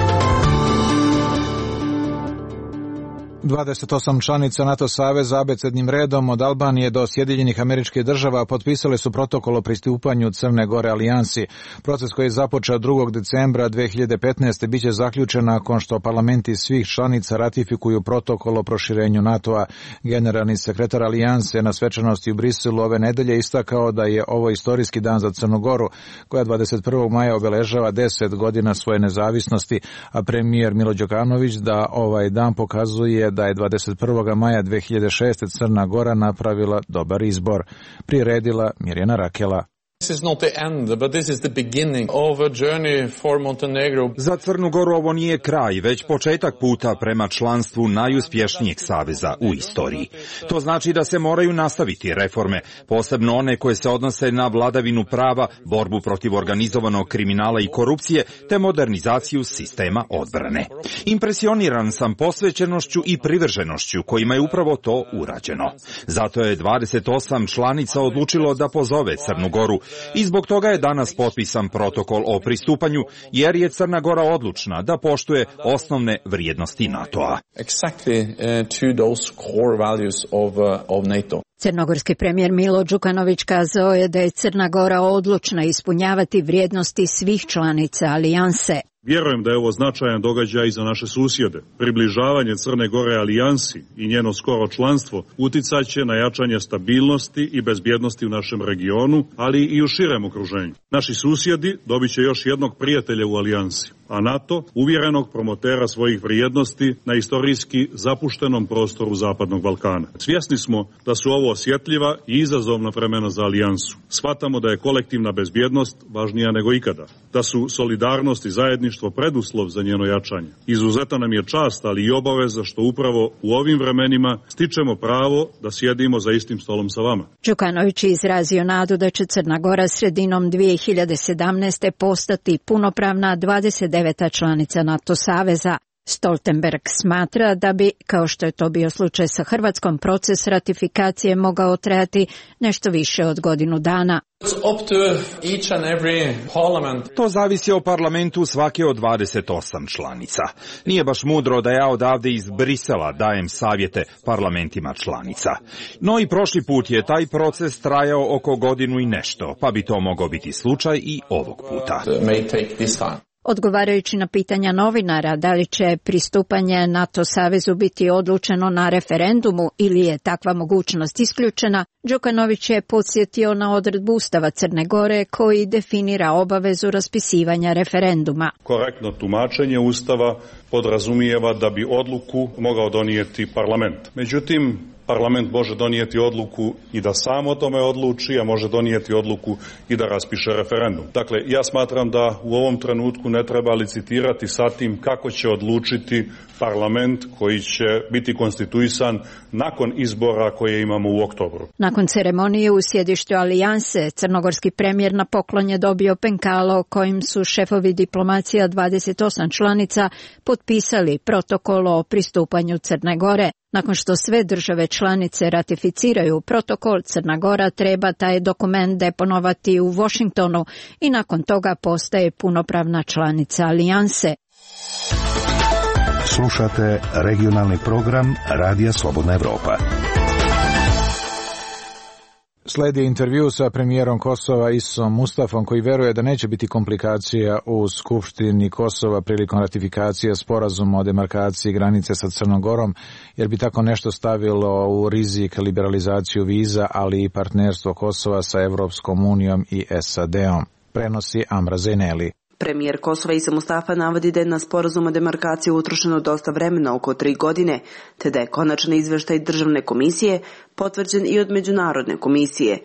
dvadeset osam članica NATO saveza abecednim redom od Albanije do Sjedinjenih Američkih Država potpisale su protokol o pristupanju Crne Gore alijansi. Proces koji je započeo drugog decembra dve hiljade petnaeste biće zaključen nakon što parlamenti svih članica ratifikuju protokol o proširenju NATO-a. Generalni sekretar alijanse na svečanosti u Briselu ove nedelje istakao da je ovo istorijski dan za Crnu Goru, koja dvadeset prvog maja obeležava deset godina svoje nezavisnosti, a premijer Milo Đukanović da ovaj dan pokazuje da je dvadeset prvog maja dve hiljade šeste. Crna Gora napravila dobar izbor. Priredila Mirjana Rakela. This is not the end, but this is the beginning of a journey for Montenegro. Za Crnu Goru ovo nije kraj, već početak puta prema članstvu najuspješnijeg saveza u istoriji. To znači da se moraju nastaviti reforme, posebno one koje se odnose na vladavinu prava, borbu protiv organizovanog kriminala i korupcije, te modernizaciju sistema odbrane. Impresioniran sam posvećenošću i privrženošću kojima je upravo to urađeno. Zato je dvadeset osam članica odlučilo da pozove Crnu Goru i zbog toga je danas potpisan protokol o pristupanju, jer je Crna Gora odlučna da poštuje osnovne vrijednosti NATO-a. Exactly uh, to those core values of, uh, of NATO. Crnogorski premijer Milo Đukanović kazao je da je Crna Gora odlučna ispunjavati vrijednosti svih članica alijanse. Vjerujem da je ovo značajan događaj i za naše susjede. Približavanje Crne Gore alijansi i njeno skoro članstvo uticaće na jačanje stabilnosti i bezbjednosti u našem regionu, ali i u širem okruženju. Naši susjedi dobit će još jednog prijatelja u alijansi, a NATO uvjerenog promotera svojih vrijednosti na istorijski zapuštenom prostoru Zapadnog Balkana. Svjesni smo da su ovo osjetljiva i izazovna vremena za alijansu. Shvatamo da je kolektivna bezbjednost važnija nego ikada, da su solidarnost i zajedništvo preduslov za njeno jačanje. Izuzetna nam je čast, ali i obaveza što upravo u ovim vremenima stičemo pravo da sjedimo za istim stolom sa vama. Đukanović je izrazio nadu da će Crna Gora sredinom dve hiljade sedamnaeste. postati punopravna dvadeset deveta članica NATO saveza. Stoltenberg smatra da bi, kao što je to bio slučaj sa Hrvatskom, proces ratifikacije mogao trajati nešto više od godinu dana. To zavisi o parlamentu svake od dvadeset osam članica. Nije baš mudro da ja odavde iz Brisela dajem savjete parlamentima članica. No i prošli put je taj proces trajao oko godinu i nešto, pa bi to mogao biti slučaj i ovog puta. Odgovarajući na pitanja novinara da li će pristupanje NATO savezu biti odlučeno na referendumu ili je takva mogućnost isključena, Đukanović je podsjetio na odredbu Ustava Crne Gore koji definira obavezu raspisivanja referenduma. Korektno tumačenje Ustava podrazumijeva da bi odluku mogao donijeti parlament. Međutim, parlament može donijeti odluku i da sam o tome odluči, a može donijeti odluku i da raspiše referendum. Dakle, ja smatram da u ovom trenutku ne treba licitirati sa tim kako će odlučiti parlament koji će biti konstituisan nakon izbora koje imamo u oktobru. Nakon ceremonije u sjedištu alijanse, crnogorski premijer na poklon je dobio penkalo kojim su šefovi diplomacija dvadeset osam članica potpisali protokol o pristupanju Crne Gore. Nakon što sve države članice ratificiraju protokol, Crna Gora treba taj dokument deponovati u Washingtonu i nakon toga postaje punopravna članica alijanse. Slušate regionalni program Radija Slobodna Evropa. Sledi intervju sa premijerom Kosova Isom Mustafom, koji veruje da neće biti komplikacija u Skupštini Kosova prilikom ratifikacije sporazuma o demarkaciji granice sa Crnom Gorom, jer bi tako nešto stavilo u rizik liberalizaciju viza, ali i partnerstvo Kosova sa Evropskom unijom i S A D-om. Prenosi Amra Zeneli. Premijer Kosova Isa Mustafa navodi da je na sporazum o demarkaciji utrošeno dosta vremena, oko tri godine, te da je konačan izveštaj državne komisije potvrđen i od međunarodne komisije.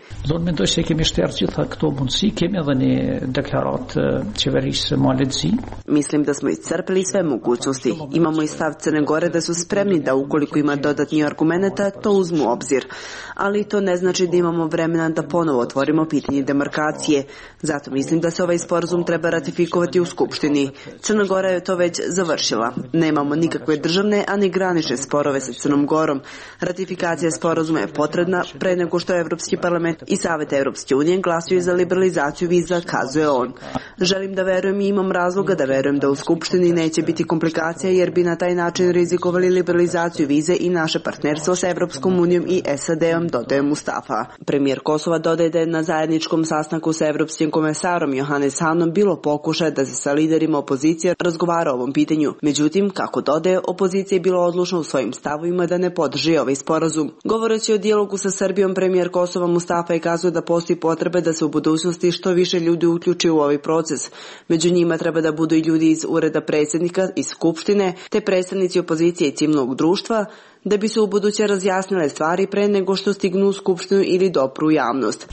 Mislim da smo iscrpili sve mogućnosti. Imamo i stav Crne Gore da su spremni da ukoliko ima dodatnih argumenata, to uzmu u obzir. Ali to ne znači da imamo vremena da ponovo otvorimo pitanje demarkacije. Zato mislim da se ovaj sporazum treba ratifikovati u Skupštini. Crna Gora je to već završila. Nemamo nikakve državne, ani granične sporove sa Crnom Gorom. Ratifikacija sporazuma je potrebna pre nego što Evropski parlament i Savet Evropske unije glasuju za liberalizaciju viza, kazuje on. Želim da verujem i imam razloga da verujem da u Skupštini neće biti komplikacija, jer bi na taj način rizikovali liberalizaciju vize i naše partnerstvo sa Evropskom unijom i S A D-om, dodaje Mustafa. Premijer Kosova dodaje da je na zajedničkom sastanku sa Evropskim komesarom Johannes Hanom bilo pokušaja da se sa liderima opozicije razgovara o ovom pitanju. Međutim, kako dodaje, opozicija je bila odlučna u svojim stavovima da ne podrži ovaj sporazum. Govoreći o dijalogu sa Srbijom, premijer Kosova Mustafa je kazao da postoji potrebe da se u budućnosti što više ljudi uključi u ovaj proces. Među njima treba da budu i ljudi iz ureda predsjednika, iz Skupštine, te predstavnici opozicije i civilnog društva, da bi se u buduće razjasnile stvari pre nego što stignu u Skupštinu ili dopru u javnost.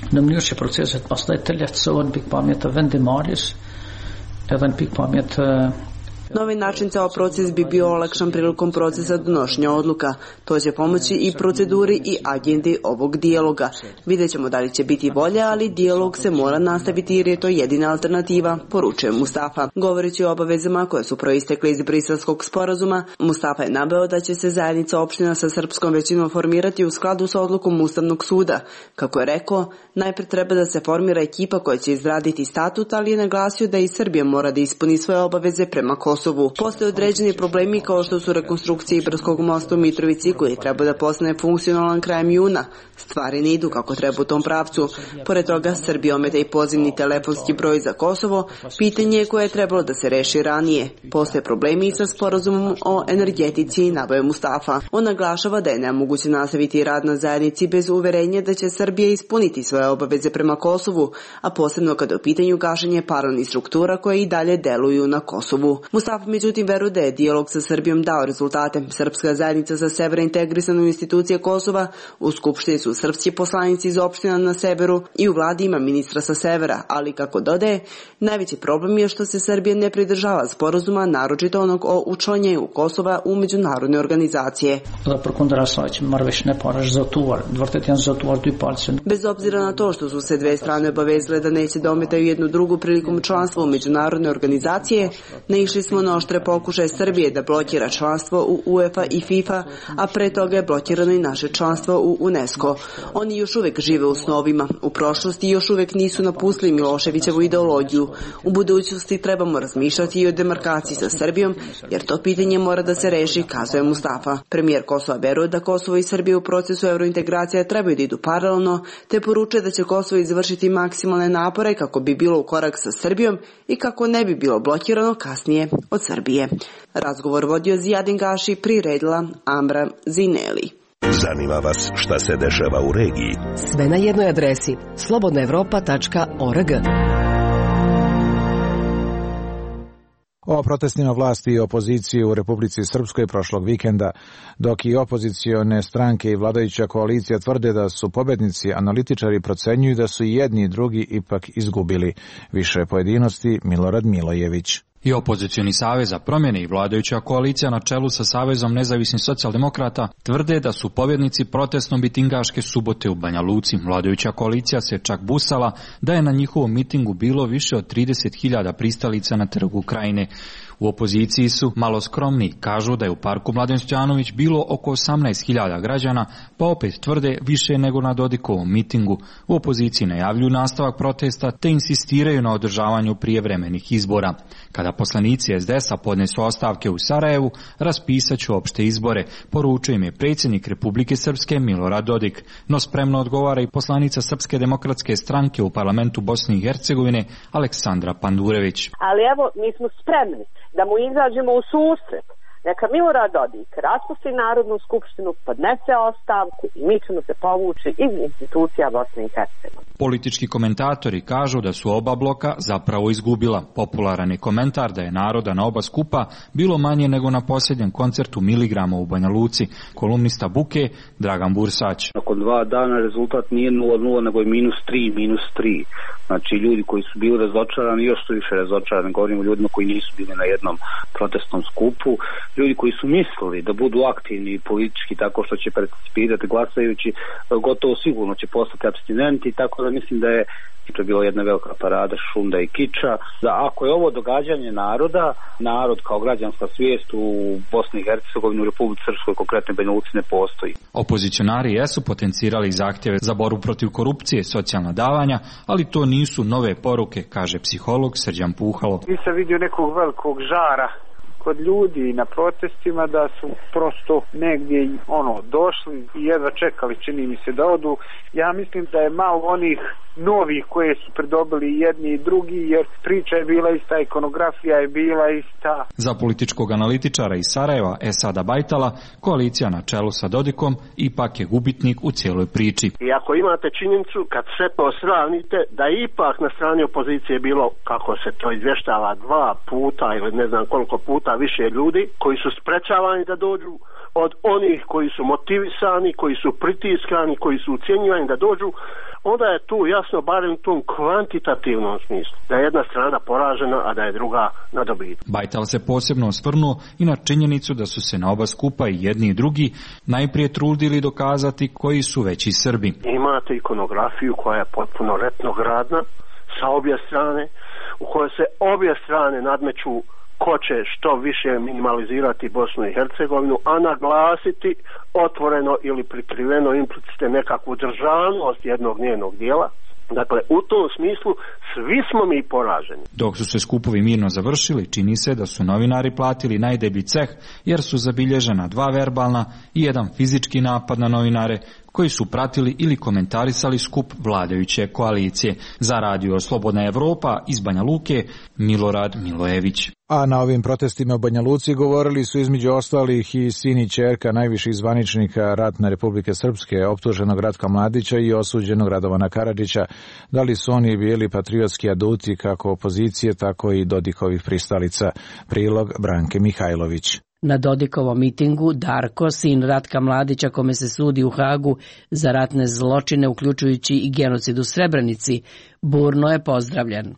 Na ovaj način ceo proces bi bio olakšan prilikom procesa donošenja odluka. To će pomoći i proceduri i agendi ovog dijaloga. Vidjet ćemo da li će biti bolje, ali dijalog se mora nastaviti jer je to jedina alternativa, poručuje Mustafa. Govoreći o obavezama koje su proistekle iz Briselskog sporazuma, Mustafa je naveo da će se zajednica opština sa srpskom većinom formirati u skladu sa odlukom Ustavnog suda. Kako je rekao, najpre treba da se formira ekipa koja će izraditi statut, ali je naglasio da i Srbija mora da ispuni svoje obaveze prema Kosovu. Postoje određeni problemi kao što su rekonstrukcije Ibarskog mosta u Mitrovici, koji treba da postane funkcionalan krajem juna. Stvari ne idu kako treba u tom pravcu. Pored toga, Srbija ometa i pozivni telefonski broj za Kosovo, pitanje koje je trebalo da se reši ranije. Postoje problemi i sa sporazumom o energetici, naveo Mustafa. On naglašava da je nemoguće nastaviti rad na zajednici bez uverenja da će Srbija ispuniti svoje obaveze prema Kosovu, a posebno kada je u pitanju gašenje paralelnih struktura koje i dalje deluju na Kosovu. Mustafa međutim veruje da je dijalog sa Srbijom dao rezultate. Srpska zajednica sa severa integrisana u institucije Kosova, u Skupštini su srpski poslanici iz opština na severu i u vladi ima ministra sa severa, ali kako dodaje, najveći problem je što se Srbija ne pridržava sporazuma, naročito onog o učlanjenju Kosova u međunarodne organizacije. Bez obzira na to što su se dve strane obavezile da neće da ometaju jednu drugu prilikom članstva u međunarodne organizacije, naišli smo na oštre pokušaje Srbije da blokira članstvo u UEFA i FIFA, a pre toga je blokirano i naše članstvo u UNESCO. Oni još uvek žive u snovima. U prošlosti još uvek nisu napustili Miloševićevu ideologiju. U budućnosti trebamo razmišljati i o demarkaciji sa Srbijom, jer to pitanje mora da se reši, kazuje Mustafa. Premijer Kosova veruje da Kosovo i Srbija u procesu eurointegracija trebaju da idu paralelno, te poručuje da će Kosovo izvršiti maksimalne napore kako bi bilo u korak sa Srbijom i kako ne bi bilo blokirano kasnije od Srbije. Razgovor vodio Zijadin Gaši, priredila Amra Zineli. Zanima vas šta se dešava u regiji? Sve na jednoj adresi slobodna evropa tačka org. O protestima vlasti i opozicije u Republici Srpskoj prošlog vikenda, dok i opozicione stranke i vladajuća koalicija tvrde da su pobednici, analitičari procenjuju da su i jedni i drugi ipak izgubili. Više pojedinosti Milorad Milojević. I opozicioni savez za promjene i vladajuća koalicija na čelu sa Savezom nezavisnih socijaldemokrata tvrde da su pobjednici protestno-mitingaške subote u Banja Luci. Vladajuća koalicija se čak busala da je na njihovom mitingu bilo više od trideset hiljada pristalica na Trgu Krajine. U opoziciji su malo skromni, kažu da je u parku Mladen Stojanović bilo oko osamnaest hiljada građana, pa opet tvrde više nego na Dodikovom mitingu. U opoziciji najavljuju nastavak protesta te insistiraju na održavanju prijevremenih izbora. Kada Kada poslanici es de es a podnesu ostavke u Sarajevu, raspisat ću opšte izbore, poručio im je predsjednik Republike Srpske Milorad Dodik, no spremno odgovara i poslanica Srpske demokratske stranke u parlamentu Bosne i Hercegovine Aleksandra Pandurević. Ali evo, mi smo spremni da mu izađemo u susret. Neka Milorad Dodik raspusti Narodnu skupštinu, podnese ostavku i mi ćemo se povući iz institucija Bosne i Hercegovine. Politički komentatori kažu da su oba bloka zapravo izgubila. Popularan je komentar da je naroda na oba skupa bilo manje nego na posljednjem koncertu Miligrama u Banja Luci. Kolumnista Buke Dragan Bursać. Nakon dva dana rezultat nije nula nula nego je minus tri, minus tri. Znači ljudi koji su bili razočarani, još su više razočarani, govorimo o ljudima koji nisu bili na jednom protestnom skupu, ljudi koji su mislili da budu aktivni politički tako što će participirati glasajući, gotovo sigurno će postati apstinenti, tako da mislim da je to je bila jedna velika parada šunda i kiča. Da ako je ovo događanje naroda, narod kao građanska svijest u Bosni i Hercegovini, u Republici Srpskoj, konkretno Banja Luci, ne postoji. Opozicionari jesu potencirali zahtjeve za borbu protiv korupcije, socijalna davanja, ali to nisu nove poruke, kaže psiholog Srđan Puhalo. Nisam vidio nekog velikog žara kod ljudi na protestima, da su prosto negdje ono došli i jedva čekali, čini mi se, da odu. Ja mislim da je malo onih novih koje su pridobili jedni i drugi, jer priča je bila ista, ikonografija je bila ista. Za političkog analitičara iz Sarajeva Esada Bajtala, koalicija na čelu sa Dodikom ipak je gubitnik u cijeloj priči. I ako imate činjenicu, kad sve to sravnite, da je ipak na strani opozicije bilo, kako se to izvještava, dva puta ili ne znam koliko puta više ljudi koji su sprečavani da dođu, od onih koji su motivisani, koji su pritiskani, koji su ucjenjivani da dođu, onda je tu jasno, barem u tom kvantitativnom smislu, da je jedna strana poražena, a da je druga na dobitku. Bajtal se posebno osvrnuo i na činjenicu da su se na oba skupa i jedni i drugi najprije trudili dokazati koji su veći Srbi. Imate ikonografiju koja je potpuno retnogradna sa obje strane, u kojoj se obje strane nadmeću ko će što više minimalizirati Bosnu i Hercegovinu, a naglasiti otvoreno ili prikriveno implicite nekakvu državnost jednog njenog dijela. Dakle, u tom smislu svi smo mi poraženi. Dok su se skupovi mirno završili, čini se da su novinari platili najdeblji ceh, jer su zabilježena dva verbalna i jedan fizički napad na novinare koji su pratili ili komentarisali skup vladajuće koalicije. Za radio Slobodna Evropa iz Banja Luke, Milorad Milojević. A na ovim protestima u Banja Luci govorili su između ostalih i sin i ćerka najviših zvaničnika ratne Republike Srpske, optuženog Ratka Mladića i osuđenog Radovana Karadžića. Da li su oni bili patriotski aduti kako opozicije, tako i Dodikovih pristalica? Prilog Branke Mihajlović. Na Dodikovom mitingu Darko, sin Ratka Mladića, kome se sudi u Hagu za ratne zločine, uključujući i genocid u Srebrenici, burno je pozdravljen.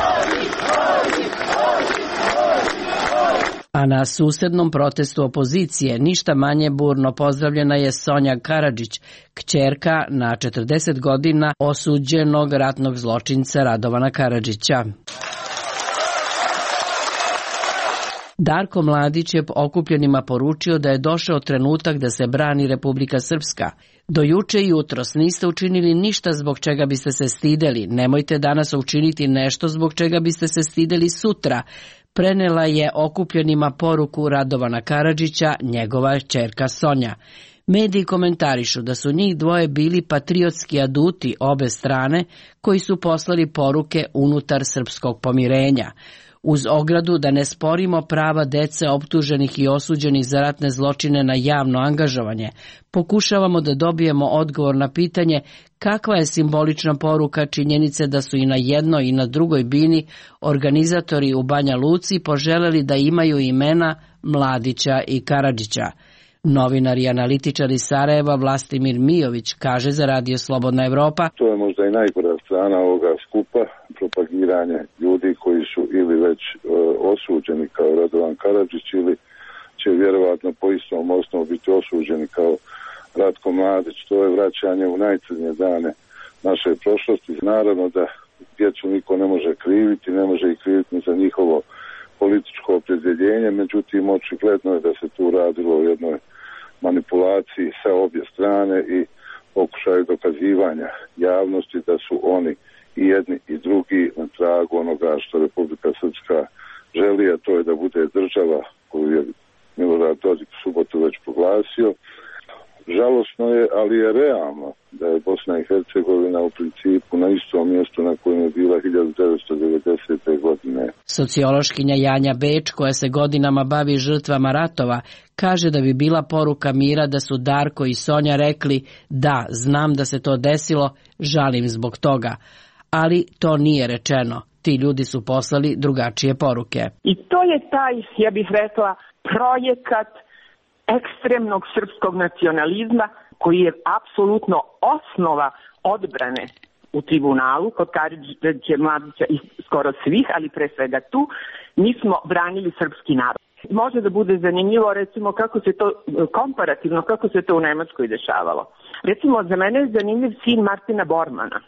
A na susjednom protestu opozicije ništa manje burno pozdravljena je Sonja Karadžić, kćerka na četrdeset godina osuđenog ratnog zločinca Radovana Karadžića. Darko Mladić je okupljenima poručio da je došao trenutak da se brani Republika Srpska. Do juče i jutros niste učinili ništa zbog čega biste se stideli. Nemojte danas učiniti nešto zbog čega biste se stideli sutra. Prenela je okupljenima poruku Radovana Karadžića, njegova ćerka Sonja. Mediji komentarišu da su njih dvoje bili patriotski aduti obe strane koji su poslali poruke unutar srpskog pomirenja. Uz ogradu da ne sporimo prava dece optuženih i osuđenih za ratne zločine na javno angažovanje, pokušavamo da dobijemo odgovor na pitanje kakva je simbolična poruka činjenice da su i na jednoj i na drugoj bini organizatori u Banja Luci poželeli da imaju imena Mladića i Karadžića. Novinar i analitičar iz Sarajeva Vlastimir Mijović kaže za radio Slobodna Evropa: To je možda i najgora strana ovoga skupa, propagiranje ljudi koji su ili već e, osuđeni kao Radovan Karadžić ili će vjerovatno po istom osnovu biti osuđeni kao Ratko Mladić. To je vraćanje u najcrnje dane naše prošlosti. Naravno da djecu niko ne može kriviti, ne može ih kriviti ni za njihovo političko opredjeljenje, međutim očigledno je da se tu radilo o jednoj manipulaciji sa obje strane i pokušaju dokazivanja javnosti da su oni i jedni i drugi na tragu onoga što Republika Srpska želi, a to je da bude država koju je Milorad Dodik u subotu već proglasio. Žalosno je, ali je realno da je Bosna i Hercegovina u principu na istom mjestu na kojem je bila hiljadu devetsto devedesete. godine. Sociološkinja Janja Beč, koja se godinama bavi žrtvama ratova, kaže da bi bila poruka mira da su Darko i Sonja rekli da, znam da se to desilo, žalim zbog toga. Ali to nije rečeno. Ti ljudi su poslali drugačije poruke. I to je taj, ja bih rekla, projekat ekstremnog srpskog nacionalizma koji je apsolutno osnova odbrane u tribunalu kod Karadžića, Mladića i skoro svih, ali pre svega tu, mi smo branili srpski narod. Može da bude zanimljivo, recimo, kako se to komparativno, kako se to u Nemačkoj dešavalo. Recimo, za mene je zanimljiv sin Martina Bormana.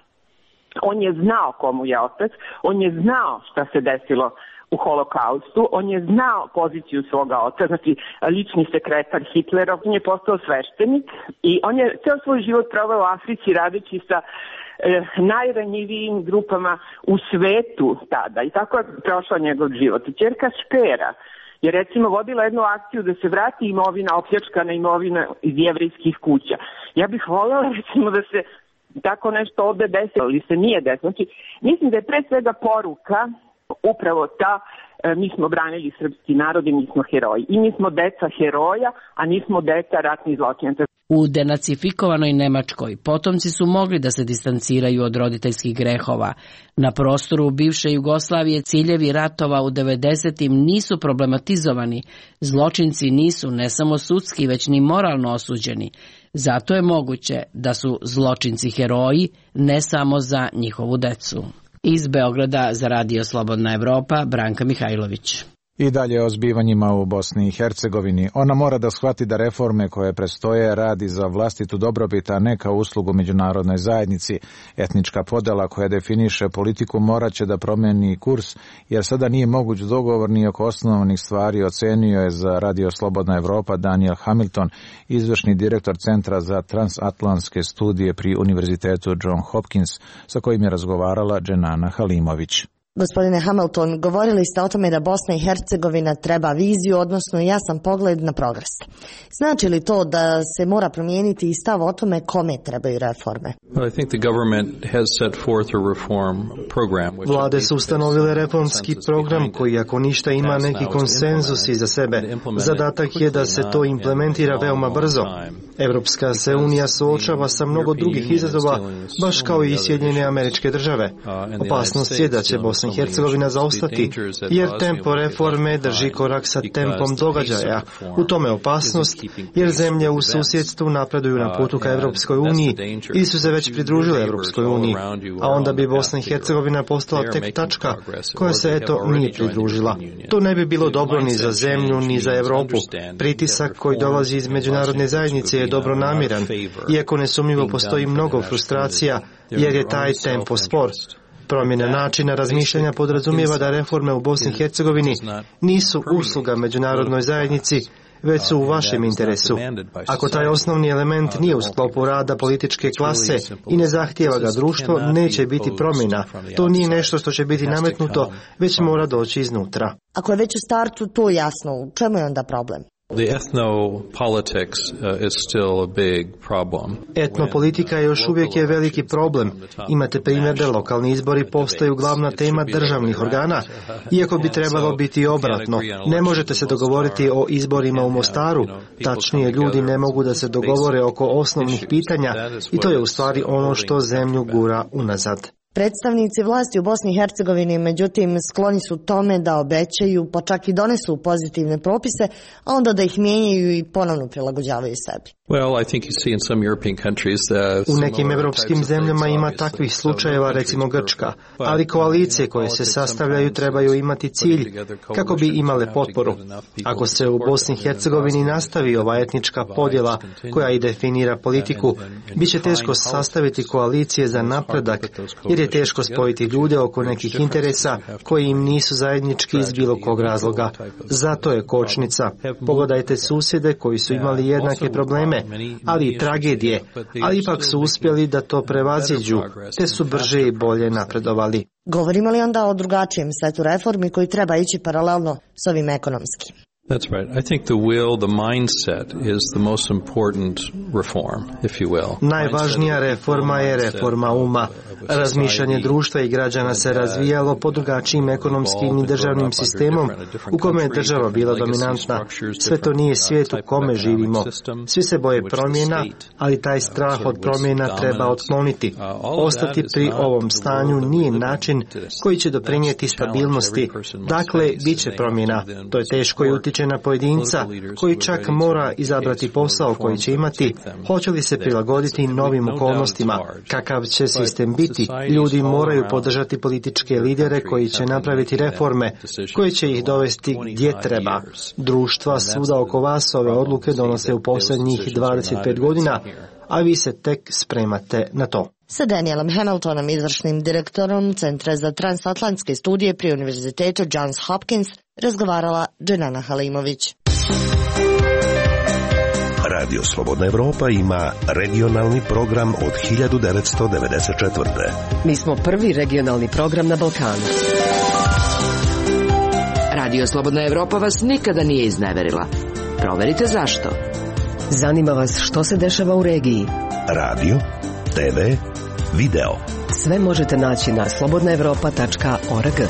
On je znao komu je otac, on je znao šta se desilo u holokaustu, on je znao poziciju svoga oca, znači lični sekretar Hitlerov, on je postao sveštenik i on je ceo svoj život proveo u Africi radeći sa e, najranjivijim grupama u svetu tada i tako je prošao njegov život. Ćerka Špera je recimo vodila jednu akciju da se vrati imovina, opljačkana imovina iz jevrejskih kuća. Ja bih voljela recimo da se tako nešto ovde desilo, ali se nije desilo. Znači, mislim da je pre svega poruka upravo ta, e, mi smo branili srpski narod i mi smo heroji. I mi smo deca heroja, a nismo deca ratnih zločinaca. U denacifikovanoj Nemačkoj potomci su mogli da se distanciraju od roditeljskih grehova. Na prostoru bivše Jugoslavije ciljevi ratova u devedesetim nisu problematizovani. Zločinci nisu ne samo sudski, već ni moralno osuđeni. Zato je moguće da su zločinci heroji ne samo za njihovu decu. Iz Beograda za Radio Slobodna Evropa, Branka Mihajlović. I dalje o zbivanjima u Bosni i Hercegovini. Ona mora da shvati da reforme koje predstoje radi za vlastitu dobrobit, a ne kao uslugu međunarodnoj zajednici. Etnička podela koja definiše politiku morat će da promeni kurs, jer sada nije moguć dogovor ni oko osnovnih stvari, ocenio je za Radio Slobodna Evropa Daniel Hamilton, izvršni direktor Centra za transatlantske studije pri Univerzitetu John Hopkins, sa kojim je razgovarala Dženana Halimović. Gospodine Hamilton, govorili ste o tome da Bosna i Hercegovina treba viziju, odnosno jasan pogled na progres. Znači li to da se mora promijeniti i stav o tome kome trebaju reforme? Vlade su ustanovile reformski program koji, ako ništa, ima neki konsenzus iza sebe. Zadatak je da se to implementira veoma brzo. Evropska se unija suočava sa mnogo drugih izazova, baš kao i Sjedinjene Američke Države. Opasnost je da će Bosna i Hercegovina zaostati, jer tempo reforme drži korak sa tempom događaja. U tome opasnost, jer zemlje u susjedstvu napreduju na putu ka Evropskoj uniji i su se već pridružile Evropskoj uniji, a onda bi Bosna i Hercegovina postala tek tačka koja se eto nije pridružila. To ne bi bilo dobro ni za zemlju, ni za Evropu. Pritisak koji dolazi iz međunarodne zajednice je dobronamiran, iako nesumnjivo postoji mnogo frustracija, jer je taj tempo spor. Promjena načina razmišljanja podrazumijeva da reforme u Bosni i Hercegovini nisu usluga međunarodnoj zajednici, već su u vašem interesu. Ako taj osnovni element nije u sklopu rada političke klase i ne zahtijeva ga društvo, neće biti promjena. To nije nešto što će biti nametnuto, već mora doći iznutra. Ako je već u startu to jasno, u čemu je onda problem? Etnopolitika još uvijek je veliki problem. Imate primjer da lokalni izbori postaju glavna tema državnih organa, iako bi trebalo biti obratno. Ne možete se dogovoriti o izborima u Mostaru, tačnije ljudi ne mogu da se dogovore oko osnovnih pitanja i to je u stvari ono što zemlju gura unazad. Predstavnici vlasti u Bosni i Hercegovini, međutim, skloni su tome da obećaju, pa čak i donesu pozitivne propise, a onda da ih mijenjaju i ponovno prilagođavaju sebi. U nekim evropskim zemljama ima takvih slučajeva, recimo Grčka, ali koalicije koje se sastavljaju trebaju imati cilj kako bi imale potporu. Ako se u Bosni i Hercegovini nastavi ova etnička podjela koja i definira politiku, bit će teško sastaviti koalicije za napredak, jer jer je teško spojiti ljude oko nekih interesa koji im nisu zajednički iz bilo kog razloga. Zato je kočnica. Pogledajte susjede koji su imali jednake probleme, ali i tragedije, ali ipak su uspjeli da to prevaziđu, te su brže i bolje napredovali. Govorimo li onda o drugačijem setu reformi koji treba ići paralelno s ovim ekonomskim? That's right. I think the will, the mindset is the most important reform, if you will. Najvažnija reforma je reforma uma. Razmišljanje društva i građana se razvijalo pod drugačijim ekonomskim i državnim sistemom u kome je država bila dominantna. Sve to nije svijet u kome živimo. Svi se boje promjena, ali taj strah od promjena treba otkloniti. Ostati pri ovom stanju nije način koji će doprinijeti stabilnosti. Dakle, bit će promjena. To je teško i utiče na pojedinca koji čak mora izabrati posao koji će imati, hoće li se prilagoditi novim okolnostima, kakav će sistem biti. Ljudi moraju podržati političke lidere koji će napraviti reforme, koje će ih dovesti gdje treba. Društva svuda oko vas ove odluke donose u posljednjih dvadeset pet godina, a vi se tek spremate na to. Sa Danielom Hamiltonom, izvršnim direktorom Centra za transatlantske studije pri Univerzitetu Johns Hopkins, razgovarala Dženana Halimović. Radio Slobodna Evropa ima regionalni program od hiljadu devetsto devedeset četvrte. Mi smo prvi regionalni program na Balkanu. Radio Slobodna Evropa vas nikada nije izneverila. Proverite zašto. Zanima vas što se dešava u regiji. Radio, te ve, video. Sve možete naći na slobodna evropa tačka org.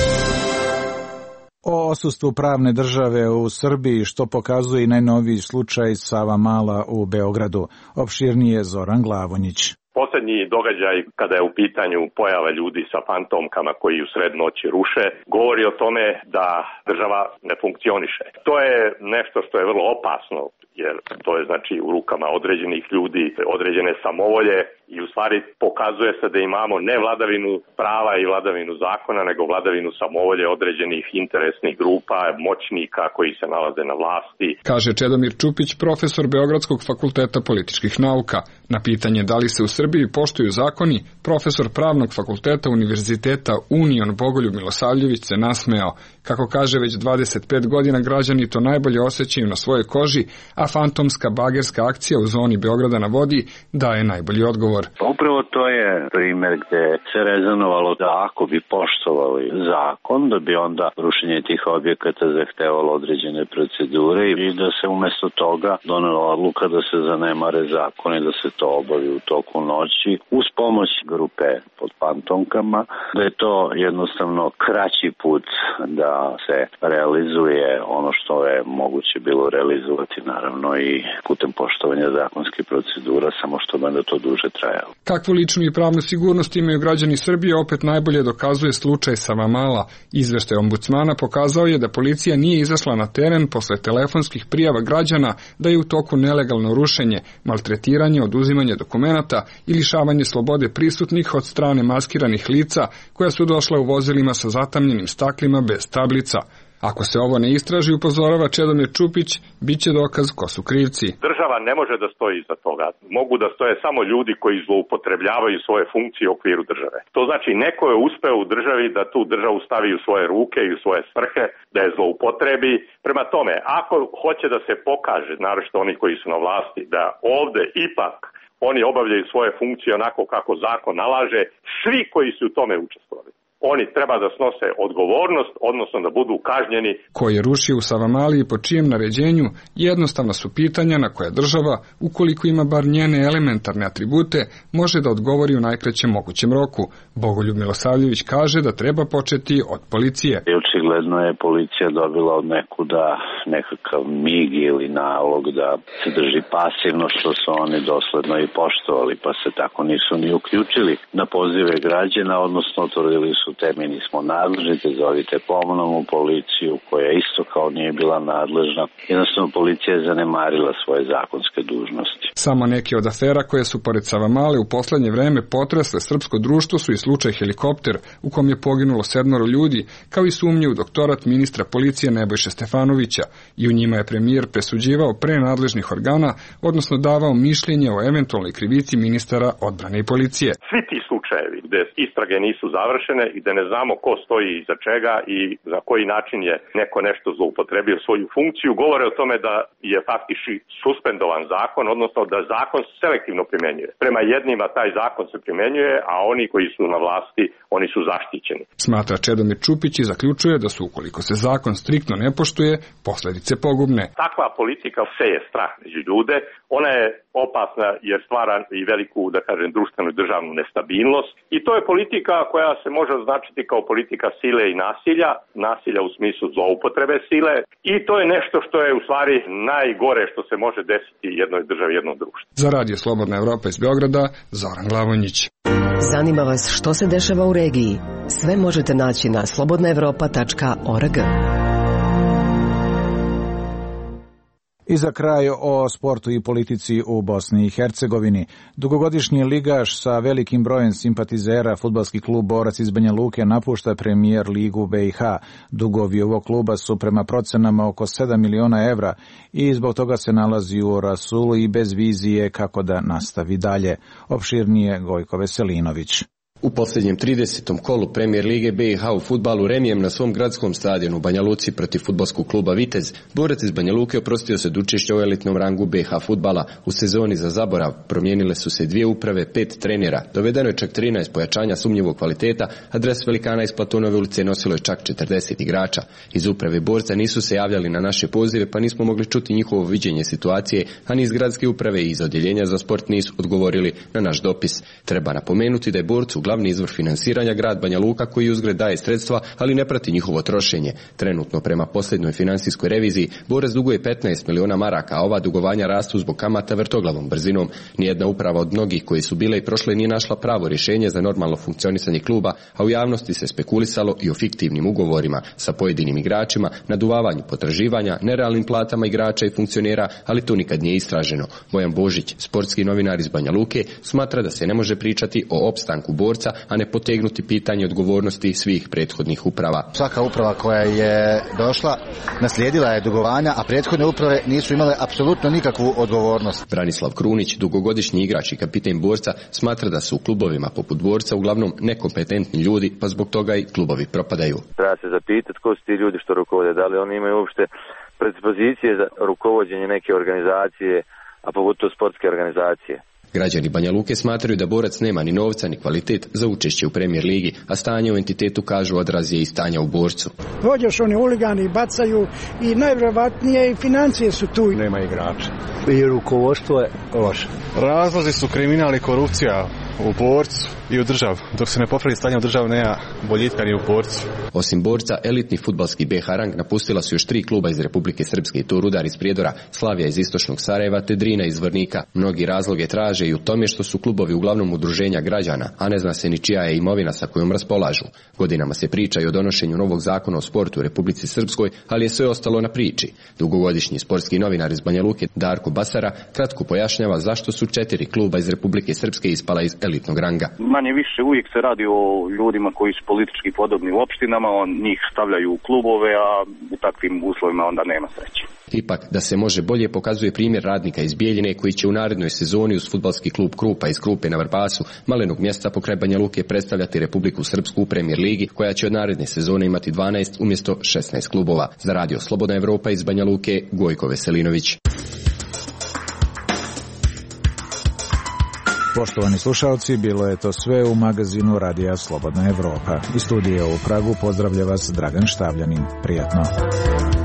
O odsustvu pravne države u Srbiji, što pokazuje i najnoviji slučaj Savamala u Beogradu. Opširnije Zoran Glavonjić. Posljednji događaj, kada je u pitanju pojava ljudi sa fantomkama koji u sred noći ruše, govori o tome da država ne funkcioniše. To je nešto što je vrlo opasno, jer to je znači u rukama određenih ljudi, određene samovolje i u stvari pokazuje se da imamo ne vladavinu prava i vladavinu zakona, nego vladavinu samovolje određenih interesnih grupa, moćnika koji se nalaze na vlasti. Kaže Čedomir Čupić, profesor Beogradskog fakulteta političkih nauka. Na pitanje da li se u Srbiji poštuju zakoni, profesor pravnog fakulteta Univerziteta Union Bogoljub Milosavljević se nasmejao. Kako kaže, već dvadeset pet godina građani to najbolje osjećaju na svojoj koži, a fantomska bagerska akcija u zoni Beograda na vodi daje najbolji odgovor. Upravo to je primjer gdje se rezonovalo da ako bi poštovali zakon, da bi onda rušenje tih objekata zahtevalo određene procedure i da se umjesto toga donela odluka da se zanemare zakon i da se to obavi u toku noći uz pomoć grupe pod fantomkama, da je to jednostavno kraći put da se realizuje ono što je moguće bilo realizovati, naravno i putem poštovanja zakonskih procedura, samo što bi onda to duže trajalo. Kakvu ličnu i pravnu sigurnost imaju građani Srbije opet najbolje dokazuje slučaj Savamala. Izveštaj ombudsmana pokazao je da policija nije izašla na teren posle telefonskih prijava građana da je u toku nelegalno rušenje, maltretiranje, oduzimanje dokumenata i lišavanje slobode prisutnih od strane maskiranih lica koja su došla u vozilima sa zatamljenim staklima bez tablica. Ako se ovo ne istraži, upozorava Čedomir Čupić, bit će dokaz ko su krivci. Država ne može da stoji iza toga. Mogu da stoje samo ljudi koji zloupotrebljavaju svoje funkcije u okviru države. To znači neko je uspeo u državi da tu državu stavi u svoje ruke i u svoje svrhe, da je zloupotrebi. Prema tome, ako hoće da se pokaže, naročito oni koji su na vlasti, da ovde ipak oni obavljaju svoje funkcije onako kako zakon nalaže, svi koji su u tome učestvovali, oni treba da snose odgovornost, odnosno da budu kažnjeni. Ko je rušio u Savamali i po čijem naređenju, jednostavna su pitanja na koje država, ukoliko ima bar njene elementarne atribute, može da odgovori u najkraćem mogućem roku. Bogoljub Milosavljević kaže da treba početi od policije. I očigledno je policija dobila od nekuda nekakav mig ili nalog da se drži pasivno, što su oni dosledno i poštovali, pa se tako nisu ni uključili na pozive građana, odnosno otvrdili su te mi nismo nadležni, zovite komunalnu policiju koja isto kao nije bila nadležna. Jednostavno policija je zanemarila svoje zakonske dužnosti. Samo neke od afera koje su pored Savamale u poslednje vreme potresle srpsko društvo su i slučaj helikopter u kom je poginulo sedmoro ljudi, kao i sumnje u doktorat ministra policije Nebojše Stefanovića, i u njima je premijer presuđivao pre nadležnih organa, odnosno davao mišljenje o eventualnoj krivici ministara odbrane i policije. Svi ti slučajevi gde istrage nisu završene i gde ne znamo ko stoji iza čega i za koji način je neko nešto zloupotrebio svoju funkciju, govore o tome da je faktički suspendovan zakon, odnosno da zakon selektivno primjenjuje. Prema jednima taj zakon se primjenjuje, a oni koji su na vlasti, oni su zaštićeni. Smatra Čedomir Čupić i zaključuje da su, ukoliko se zakon striktno ne poštuje, posledice pogubne. Takva politika seje strah među ljude, ona je opasna jer stvara i veliku, da kažem, društvenu i državnu nestabilnost, i to je politika koja se može označiti kao politika sile i nasilja, nasilja u smislu zloupotrebe sile, i to je nešto što je u stvari najgore što se može desiti jednoj državi, jednom društvu. Za Radio Slobodna Evropa iz Beograda, Zoran Glavonjić. Zanima vas što se dešava u regiji? Sve možete naći na slobodna evropa tačka org. I za kraj o sportu i politici u Bosni i Hercegovini. Dugogodišnji ligaš sa velikim brojem simpatizera, fudbalski klub Borac iz Banja Luke, napušta Premijer ligu B i H. Dugovi ovog kluba su prema procenama oko sedam miliona evra i zbog toga se nalazi u rasulu i bez vizije kako da nastavi dalje. Opširnije Gojko Veselinović. U posljednjem tridesetom kolu Premijer lige B i H u fudbalu remijem na svom gradskom stadionu u Banja Luci protiv fudbalskog kluba Vitez, Borac iz Banja Luke oprostio se od učešća u elitnom rangu B i H fudbala. U sezoni za zaborav promijenile su se dvije uprave, pet trenera, dovedeno je čak trinaest pojačanja sumnjivog kvaliteta, a dres velikana iz Platonove ulice nosilo je čak četrdeset igrača. Iz uprave Borca nisu se javljali na naše pozive, pa nismo mogli čuti njihovo viđenje situacije, a ni iz gradske uprave i iz odjeljenja za sport nisu odgovorili na naš dopis. Treba napomenuti da je Borcu glavni izvor finansiranja grad Banja Luka, koji uzgred daje sredstva, ali ne prati njihovo trošenje. Trenutno, prema posljednjoj financijskoj reviziji, Borac duguje petnaest miliona maraka, a ova dugovanja rastu zbog kamata vrtoglavom brzinom. Nijedna uprava od mnogih koji su bile i prošle nije našla pravo rješenje za normalno funkcionisanje kluba, a u javnosti se spekulisalo i o fiktivnim ugovorima sa pojedinim igračima, naduvavanju potraživanja, nerealnim platama igrača i funkcionera, ali to nikad nije istraženo. Bojan Božić, sportski novinar iz Banja Luke, smatra da se ne može pričati o opstanku Borca, a ne potegnuti pitanje odgovornosti svih prethodnih uprava. Svaka uprava koja je došla naslijedila je dugovanja, a prethodne uprave nisu imale apsolutno nikakvu odgovornost. Branislav Krunić, dugogodišnji igrač i kapiten Borca, smatra da su u klubovima poput Borca uglavnom nekompetentni ljudi, pa zbog toga i klubovi propadaju. Treba se zapitati ko su ti ljudi što rukovode, da li oni imaju uopšte predispozicije za rukovođenje neke organizacije, a pogotovo sportske organizacije. Građani Banja Luke smatraju da Borac nema ni novca ni kvalitet za učešće u Premijer ligi, a stanje u entitetu, kažu, odraz je i stanja u Borcu. Dođeš, oni huligani bacaju i najvjerovatnije i financije su tu. Nema igrača. I rukovodstvo je loše. Razlozi su kriminal i korupcija u Borcu i u državu. Dok se ne popravi stanje u državu, nema boljitka ni u Borcu. Osim Borca, elitni fudbalski B H rang napustila su još tri kluba iz Republike Srpske, i to Rudar iz Prijedora, Slavija iz istočnog Sarajeva te Drina iz Vrnika. Mnogi razloge traže i u tome što su klubovi uglavnom udruženja građana, a ne zna se ni čija je imovina sa kojom raspolažu. Godinama se priča i o donošenju novog zakona o sportu u Republici Srpskoj, ali je sve ostalo na priči. Dugogodišnji sportski novinar iz Banja Luke, Darko Basara, kratko pojašnjava zašto su četiri kluba iz Republike Srpske ispala iz elitnog ranga. Manje više uvijek se radi o ljudima koji su politički podobni u opštinama, on njih stavljaju u klubove, a u takvim uslovima onda nema sreće. Ipak, da se može bolje, pokazuje primjer radnika iz Bijeljine, koji će u narednoj sezoni uz fudbalski klub Krupa iz Krupe na Vrbasu, malenog mjesta pokraj Banja Luke, predstavljati Republiku Srpsku u Premijer ligi, koja će od naredne sezone imati dvanaest umjesto šesnaest klubova. Za Radio Slobodna Evropa iz Banja Luke, Gojko Veselinović. Poštovani slušalci, bilo je to sve u magazinu Radija Slobodna Evropa. Iz studija u Pragu pozdravlja vas Dragan Štavljanin. Prijatno.